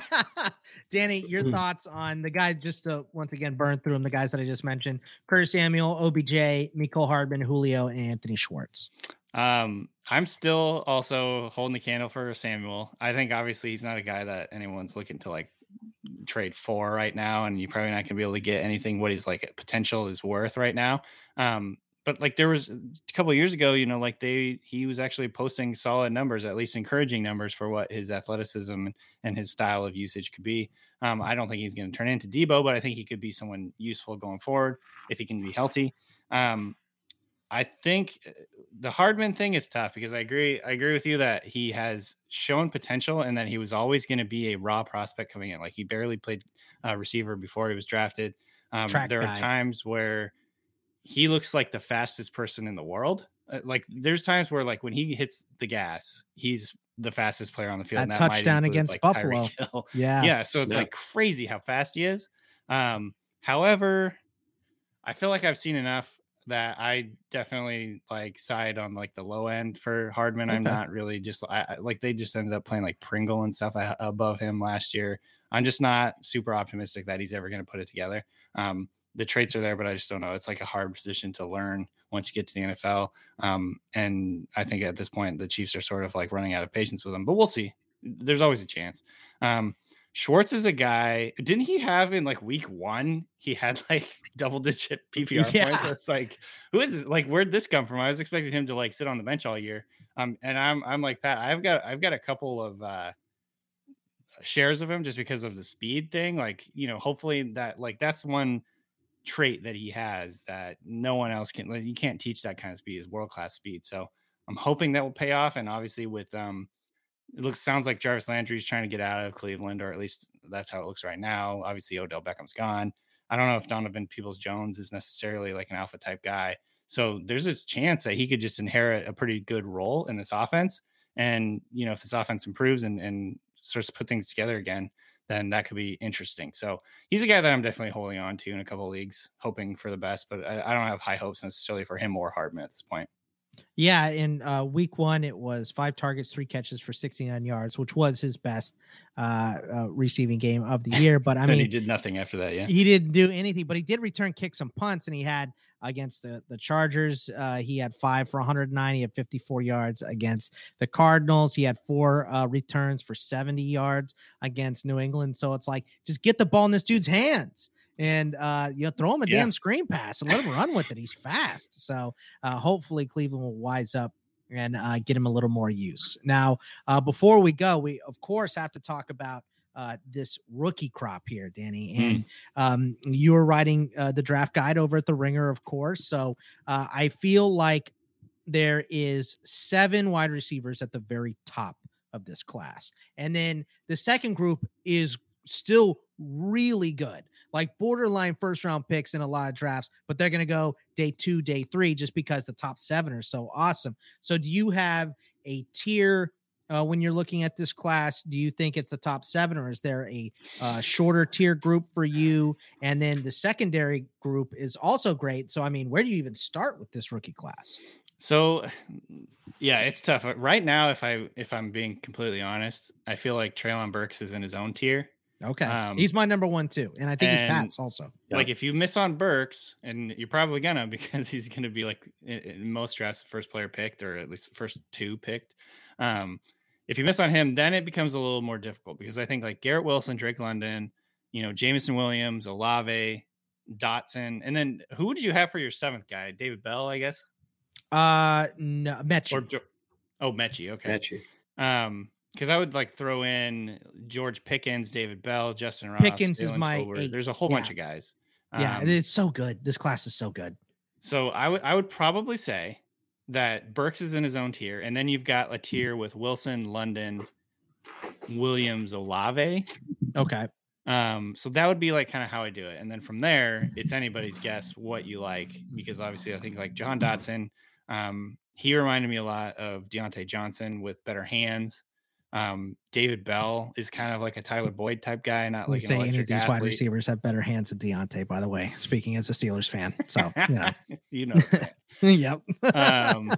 Danny, your thoughts on the guy, just to once again burn through them, the guys that I just mentioned: Curtis Samuel, O B J, Mecole Hardman, Julio, and Anthony Schwartz. Um, I'm still also holding the candle for Samuel. I think obviously he's not a guy that anyone's looking to like trade for right now, and you're probably not gonna be able to get anything what his like potential is worth right now. Um, But like there was a couple of years ago, you know, like they he was actually posting solid numbers, at least encouraging numbers for what his athleticism and his style of usage could be. Um, I don't think he's going to turn into Debo, but I think he could be someone useful going forward if he can be healthy. Um, I think the Hardman thing is tough because I agree. I agree with you that he has shown potential and that he was always going to be a raw prospect coming in. Like he barely played uh, receiver before he was drafted. Um, there guy. are times where he looks like the fastest person in the world. Uh, like there's times where like when he hits the gas, he's the fastest player on the field. That, and that touchdown might include, against like, Buffalo. Yeah. Yeah. So it's yeah. like crazy how fast he is. Um, however, I feel like I've seen enough that I definitely like side on like the low end for Hardman. Okay. I'm not really just I, I, like they just ended up playing like Pringle and stuff above him last year. I'm just not super optimistic that he's ever going to put it together. Um, the traits are there, but I just don't know. It's like a hard position to learn once you get to the N F L. Um, and I think at this point, the Chiefs are sort of like running out of patience with him, but we'll see. There's always a chance. Um, Schwartz is a guy. Didn't he have in like week one, he had like double digit P P R yeah. points. It's like, who is this? Like, where'd this come from? I was expecting him to like sit on the bench all year. Um, and I'm, I'm like, Pat, I've got, I've got a couple of, uh, shares of him just because of the speed thing. Like, you know, hopefully that like, that's one trait that he has that no one else can. Like, you can't teach that kind of speed, is world-class speed. So I'm hoping that will pay off. And obviously with, um, it looks, sounds like Jarvis Landry's trying to get out of Cleveland, or at least that's how it looks right now. Obviously Odell Beckham's gone. I don't know if Donovan Peoples-Jones is necessarily like an alpha type guy. So there's a chance that he could just inherit a pretty good role in this offense. And, you know, if this offense improves and, and starts to put things together again, then that could be interesting. So he's a guy that I'm definitely holding on to in a couple of leagues, hoping for the best, but I, I don't have high hopes necessarily for him or Hardman at this point. Yeah, in uh, week one, it was five targets, three catches for sixty-nine yards, which was his best uh, uh, receiving game of the year. But I Then mean, he did nothing after that. Yeah, he didn't do anything, but he did return kicks and punts, and he had against the, the Chargers, uh, he had five for one hundred nine. He had fifty-four yards against the Cardinals. He had four uh, returns for seventy yards against New England. So it's like, just get the ball in this dude's hands. And, uh, you know, throw him a yeah. damn screen pass and let him run with it. He's fast. So uh, hopefully Cleveland will wise up and uh, get him a little more use. Now, uh, before we go, we, of course, have to talk about uh, this rookie crop here, Danny. And mm. um, you were writing uh, the draft guide over at the Ringer, of course. So uh, I feel like there is seven wide receivers at the very top of this class. And then the second group is still really good, like borderline first round picks in a lot of drafts, but they're going to go day two, day three, just because the top seven are so awesome. So do you have a tier uh, when you're looking at this class? Do you think it's the top seven, or is there a uh, shorter tier group for you? And then the secondary group is also great. So, I mean, where do you even start with this rookie class? So, yeah, it's tough right now. If I, if I'm being completely honest, I feel like Treylon Burks is in his own tier. Okay. Um, he's my number one too. And I think and he's Pat's also. Like, if you miss on Burks, and you're probably gonna, because he's going to be like in, in most drafts, the first player picked, or at least the first two picked. Um, if you miss on him, then it becomes a little more difficult, because I think like Garrett Wilson, Drake London, you know, Jameson Williams, Olave, Dotson. And then who would you have for your seventh guy? David Bell, I guess. Uh, no, Mechie. Or, oh, Mechie. Okay. Mechie. Um, Because I would like throw in George Pickens, David Bell, Justin Ross. Pickens is my eight. There's a whole yeah. bunch of guys. Yeah, um, it's so good. This class is so good. So I would I would probably say that Burks is in his own tier, and then you've got a tier with Wilson, London, Williams, Olave. Okay. Um, so that would be like kind of how I do it, and then from there, it's anybody's guess what you like, because obviously I think like John Dotson, um, he reminded me a lot of Deontay Johnson with better hands. Um, David Bell is kind of like a Tyler Boyd type guy, not like an say any of these athlete. wide receivers have better hands than Deontay, by the way, speaking as a Steelers fan. So, you know, you know, yep. um,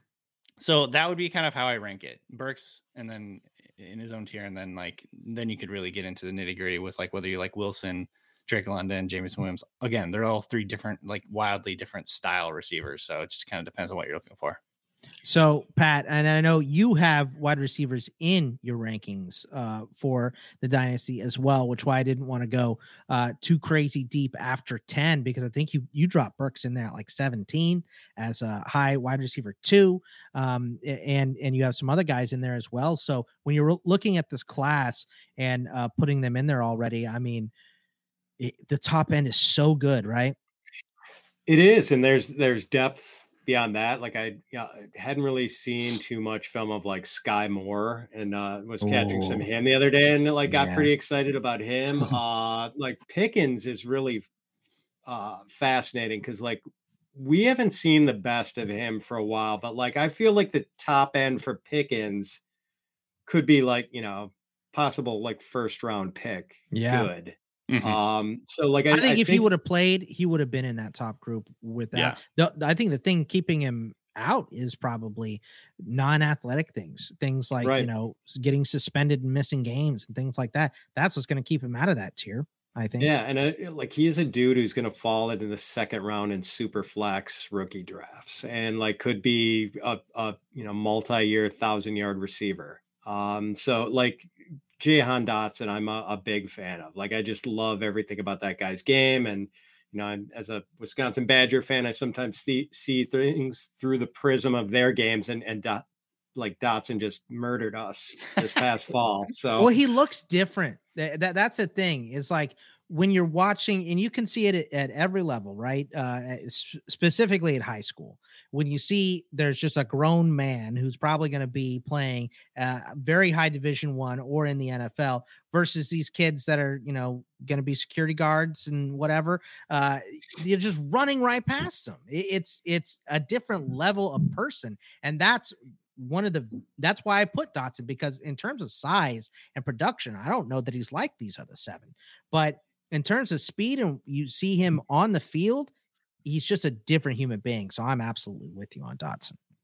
so that would be kind of how I rank it. Burks, and then in his own tier. And then like, then you could really get into the nitty gritty with like, whether you like Wilson, Drake London, Jameson Williams. Again, they're all three different, like wildly different style receivers. So it just kind of depends on what you're looking for. So, Pat, and I know you have wide receivers in your rankings uh, for the dynasty as well, which why I didn't want to go uh, too crazy deep after ten, because I think you you dropped Burks in there at like seventeen as a high wide receiver two, um, and and you have some other guys in there as well. So when you're looking at this class and uh, putting them in there already, I mean, it, the top end is so good, right? It is, and there's there's depth beyond that. Like I you know, hadn't really seen too much film of like Sky Moore, and uh, was catching Ooh. some of him the other day, and like got yeah. pretty excited about him. uh, like Pickens is really uh, fascinating, because like we haven't seen the best of him for a while, but like I feel like the top end for Pickens could be like, you know, possible like first round pick. Yeah. Good. Mm-hmm. Um, so like, I, I think I if think, he would have played, he would have been in that top group with that. Yeah. The, I think the thing keeping him out is probably non-athletic things, things like, right. you know, getting suspended and missing games and things like that. That's what's going to keep him out of that tier, I think. Yeah. And uh, like, he's a dude who's going to fall into the second round in super flex rookie drafts, and like could be a, a you know, multi-year thousand yard receiver. Um, so like, Jahan Dotson, I'm a, a big fan of. Like, I just love everything about that guy's game. And, you know, I'm, as a Wisconsin Badger fan, I sometimes see, see things through the prism of their games, and, and Dot, like Dotson just murdered us this past fall. So, well, he looks different. That, that That's the thing. It's like when you're watching, and you can see it at, at every level, right? Uh, specifically at high school, when you see there's just a grown man who's probably going to be playing uh, very high Division One or in the N F L versus these kids that are, you know, going to be security guards and whatever. Uh, you're just running right past them. It, it's it's a different level of person, and that's one of the that's why I put Dotson, because in terms of size and production, I don't know that he's like these other seven, but in terms of speed, and you see him on the field, he's just a different human being. So I'm absolutely with you on Dotson.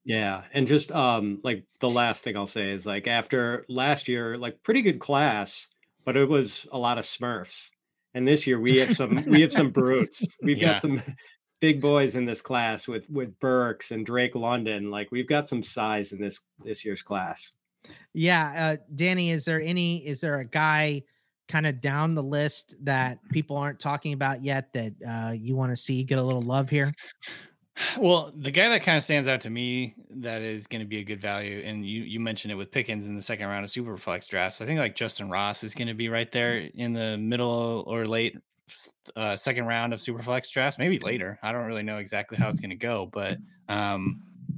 Yeah, and just um like the last thing I'll say is like after last year, like pretty good class, but it was a lot of Smurfs. And this year we have some we have some brutes. We've got Yeah. some big boys in this class with with Burks and Drake London. Like we've got some size in this this year's class. Yeah, uh, Danny, is there any? Is there a guy kind of down the list that people aren't talking about yet that uh, you want to see get a little love here? Well, the guy that kind of stands out to me that is going to be a good value, and you you mentioned it with Pickens in the second round of Superflex drafts. I think like Justin Ross is going to be right there in the middle or late uh, second round of Superflex drafts, maybe later. I don't really know exactly how it's going to go, but um,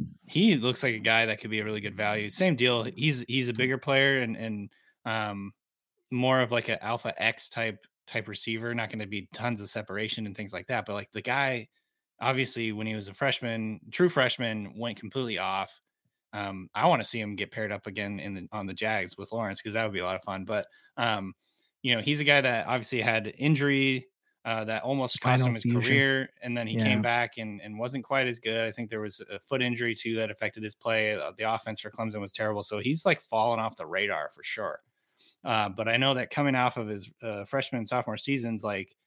he looks like a guy that could be a really good value. Same deal. He's he's a bigger player and and um, more of like an alpha X type type receiver. Not going to be tons of separation and things like that, but like the guy obviously when he was a freshman, true freshman, went completely off. Um, I want to see him get paired up again in the, on the Jags with Lawrence because that would be a lot of fun. But um, you know, he's a guy that obviously had injury uh, that almost Spinal cost him his fusion. career, and then he Yeah. came back and, and wasn't quite as good. I think there was a foot injury too that affected his play. Uh, the offense for Clemson was terrible, so he's like fallen off the radar for sure. Uh, but I know that coming off of his uh, freshman and sophomore seasons, like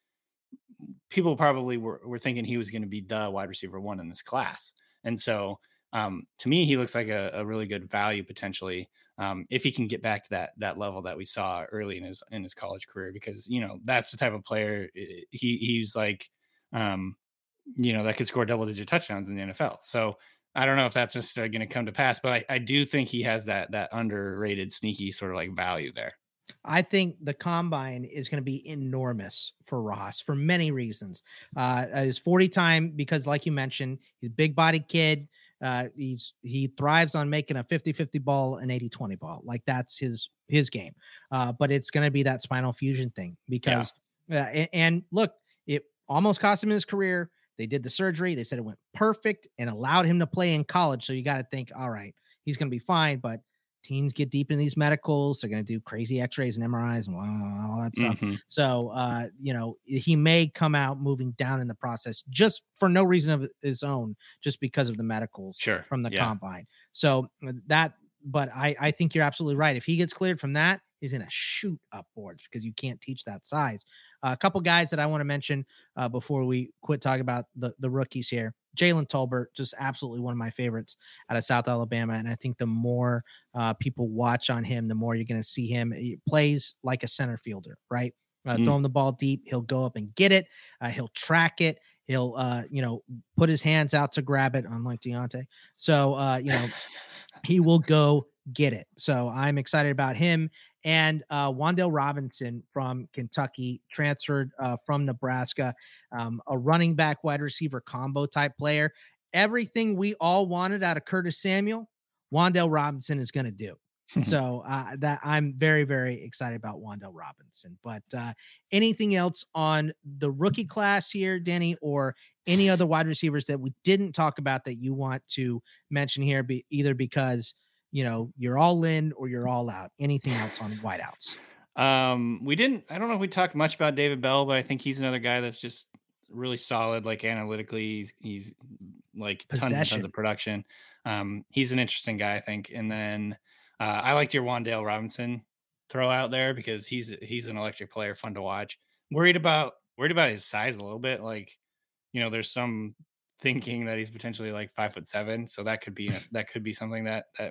people probably were, were thinking he was going to be the wide receiver one in this class. And so um, to me, he looks like a, a really good value potentially um, if he can get back to that that level that we saw early in his in his college career, because you know that's the type of player he he's like, um, you know, that could score double digit touchdowns in the N F L. So I don't know if that's necessarily going to come to pass, but I, I do think he has that that underrated, sneaky sort of like value there. I think the combine is going to be enormous for Ross for many reasons. Uh, his forty time, because like you mentioned, he's a big body kid. Uh, he's, he thrives on making a fifty fifty ball, an eighty twenty ball. Like that's his, his game. Uh, but it's going to be that spinal fusion thing because, yeah. uh, and, and look, it almost cost him his career. They did the surgery. They said it went perfect and allowed him to play in college. So you got to think, all right, he's going to be fine, but teams get deep in these medicals. They're going to do crazy x-rays and M R Is and all that stuff. Mm-hmm. So, uh, you know, he may come out moving down in the process just for no reason of his own, just because of the medicals sure. from the yeah. combine. So that, but I, I think you're absolutely right. If he gets cleared from that, he's in a shoot upwards because you can't teach that size. Uh, a couple guys that I want to mention uh, before we quit talking about the, the rookies here. Jalen Tolbert, just absolutely one of my favorites out of South Alabama. And I think the more uh, people watch on him, the more you're going to see him. He plays like a center fielder, right? Uh, mm. Throw him the ball deep. He'll go up and get it. Uh, he'll track it. He'll, uh, you know, put his hands out to grab it, unlike Deontay. So, uh, you know, he will go get it. So I'm excited about him. And uh, Wan'Dale Robinson from Kentucky, transferred uh, from Nebraska, um, a running back wide receiver combo type player. Everything we all wanted out of Curtis Samuel, Wan'Dale Robinson is going to do. So uh, that I'm very, very excited about Wan'Dale Robinson. But uh, anything else on the rookie class here, Danny, or any other wide receivers that we didn't talk about that you want to mention here, be, either because you know, you're all in or you're all out? Anything else on wideouts? Um, we didn't, I don't know if we talked much about David Bell, but I think he's another guy that's just really solid. Like analytically, he's, he's like Possession. tons and tons of production. Um, he's an interesting guy, I think. And then uh, I liked your Wan'Dale Robinson throw out there because he's, he's an electric player, fun to watch. Worried about, worried about his size a little bit. Like, you know, there's some thinking that he's potentially like five foot seven. So that could be, that could be something that, that,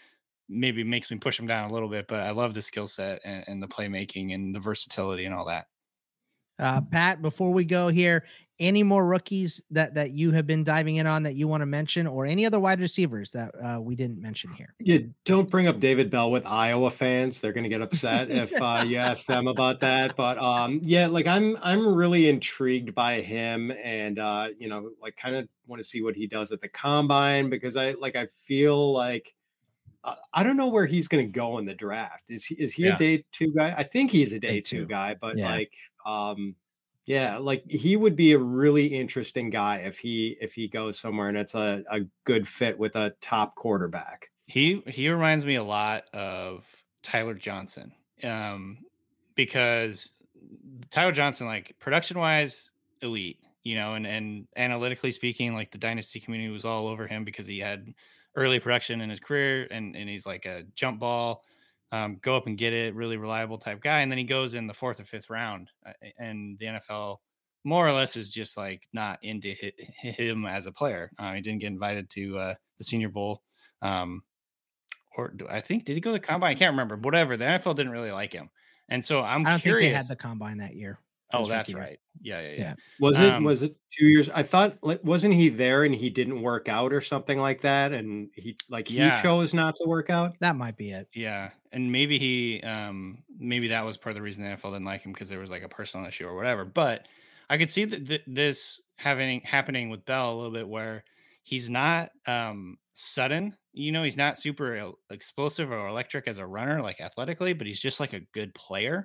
maybe makes me push him down a little bit, but I love the skill set and, and the playmaking and the versatility and all that. Uh, Pat, before we go here, any more rookies that, that you have been diving in on that you want to mention, or any other wide receivers that uh, we didn't mention here? Yeah, don't bring up David Bell with Iowa fans. They're going to get upset if uh, you ask them about that. But um, yeah, like I'm, I'm really intrigued by him, and uh, you know, like kind of want to see what he does at the combine, because I like I feel like. Uh, I don't know where he's going to go in the draft. Is he, is he yeah. a day two guy? I think he's a day, day two. two guy, but yeah. like, um, yeah, like he would be a really interesting guy if he, if he goes somewhere and it's a, a good fit with a top quarterback. He, he reminds me a lot of Tyler Johnson, um, because Tyler Johnson, like production wise, elite, you know, and, and analytically speaking, like the dynasty community was all over him because he had early production in his career, and, and he's like a jump ball, um, go up and get it, really reliable type guy. And then he goes in the fourth or fifth round, uh, and the N F L more or less is just like not into him as a player. Uh, he didn't get invited to uh, the Senior Bowl. Um, or I think, did he go to the combine? I can't remember. Whatever. The N F L didn't really like him. And so I'm I don't curious. think they had the combine that year. Oh, that's right. Yeah, yeah, yeah, yeah. Was it um, was it two years? I thought, like, wasn't he there and he didn't work out or something like that? And he like he yeah. chose not to work out. That might be it. Yeah, and maybe he, um, maybe that was part of the reason the N F L didn't like him, because there was like a personal issue or whatever. But I could see that th- this having happening with Bell a little bit, where he's not um, sudden. You know, he's not super explosive or electric as a runner, like athletically, but he's just like a good player.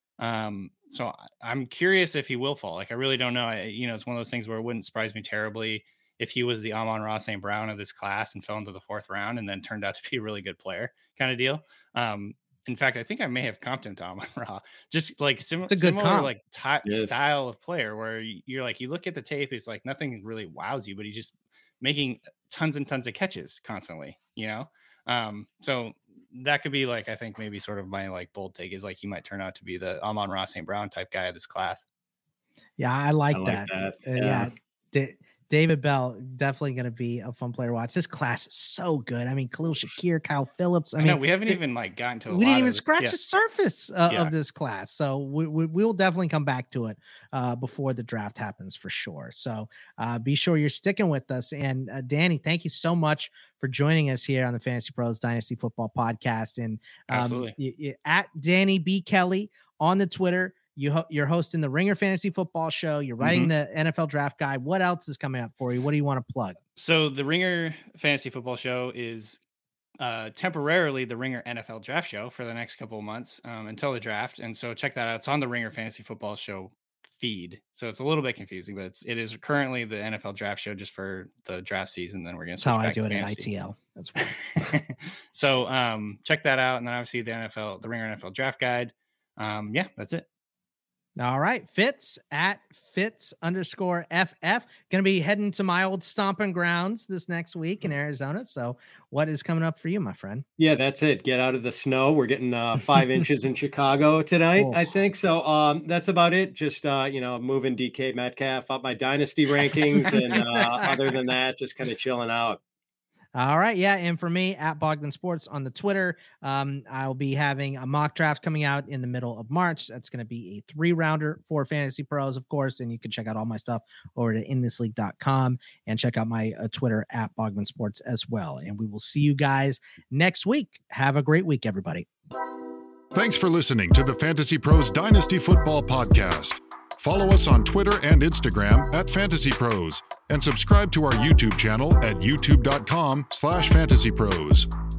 Um, so I'm curious if he will fall. Like, I really don't know. I, you know, it's one of those things where it wouldn't surprise me terribly if he was the Amon-Ra Saint Brown of this class and fell into the fourth round and then turned out to be a really good player kind of deal. Um, in fact, I think I may have comped him to Amon-Ra, just like sim- similar comp. like t- yes. style of player where you're like, you look at the tape, it's like nothing really wows you, but he's just making tons and tons of catches constantly, you know? Um, so that could be like, I think maybe sort of my like bold take is like, he might turn out to be the Amon-Ra Saint Brown type guy of this class. Yeah. I like, I like that. that. Uh, yeah. yeah. D- David Bell, definitely going to be a fun player to watch. This class is so good. I mean, Khalil Shakir, Kyle Phillips. I, I mean, know, we haven't it, even like gotten to, a we lot didn't even of scratch this. the surface uh, yeah. of this class. So we, we, we will definitely come back to it uh, before the draft happens for sure. So uh, be sure you're sticking with us. And uh, Danny, thank you so much for joining us here on the Fantasy Pros Dynasty Football Podcast. And um, Absolutely. y- y- at Danny B. Kelly on the Twitter. You ho- you're hosting the Ringer Fantasy Football Show. You're writing mm-hmm. the N F L Draft Guide. What else is coming up for you? What do you want to plug? So the Ringer Fantasy Football Show is uh, temporarily the Ringer N F L Draft Show for the next couple of months um, until the draft. And so check that out. It's on the Ringer Fantasy Football Show feed. So it's a little bit confusing, but it's, it is currently the N F L Draft Show just for the draft season. Then we're going to That's how I do it in I T L. That's right. So um, check that out. And then obviously the N F L, the Ringer N F L Draft Guide. Um, yeah, that's it. All right. Fitz at Fitz underscore F F. Going to be heading to my old stomping grounds this next week in Arizona. So what is coming up for you, my friend? Yeah, that's it. Get out of the snow. We're getting uh, five inches in Chicago tonight, oh. I think. So um, that's about it. Just, uh, you know, moving D K Metcalf up my dynasty rankings. And uh, other than that, just kind of chilling out. All right. Yeah. And for me, at Bogdan Sports on the Twitter, um, I'll be having a mock draft coming out in the middle of March. That's going to be a three rounder for Fantasy Pros, of course. And you can check out all my stuff over to in this league dot com and check out my uh, Twitter at Bogdan Sports as well. And we will see you guys next week. Have a great week, everybody. Thanks for listening to the Fantasy Pros Dynasty Football Podcast. Follow us on Twitter and Instagram at Fantasy Pros and subscribe to our YouTube channel at youtube dot com slash fantasy pros.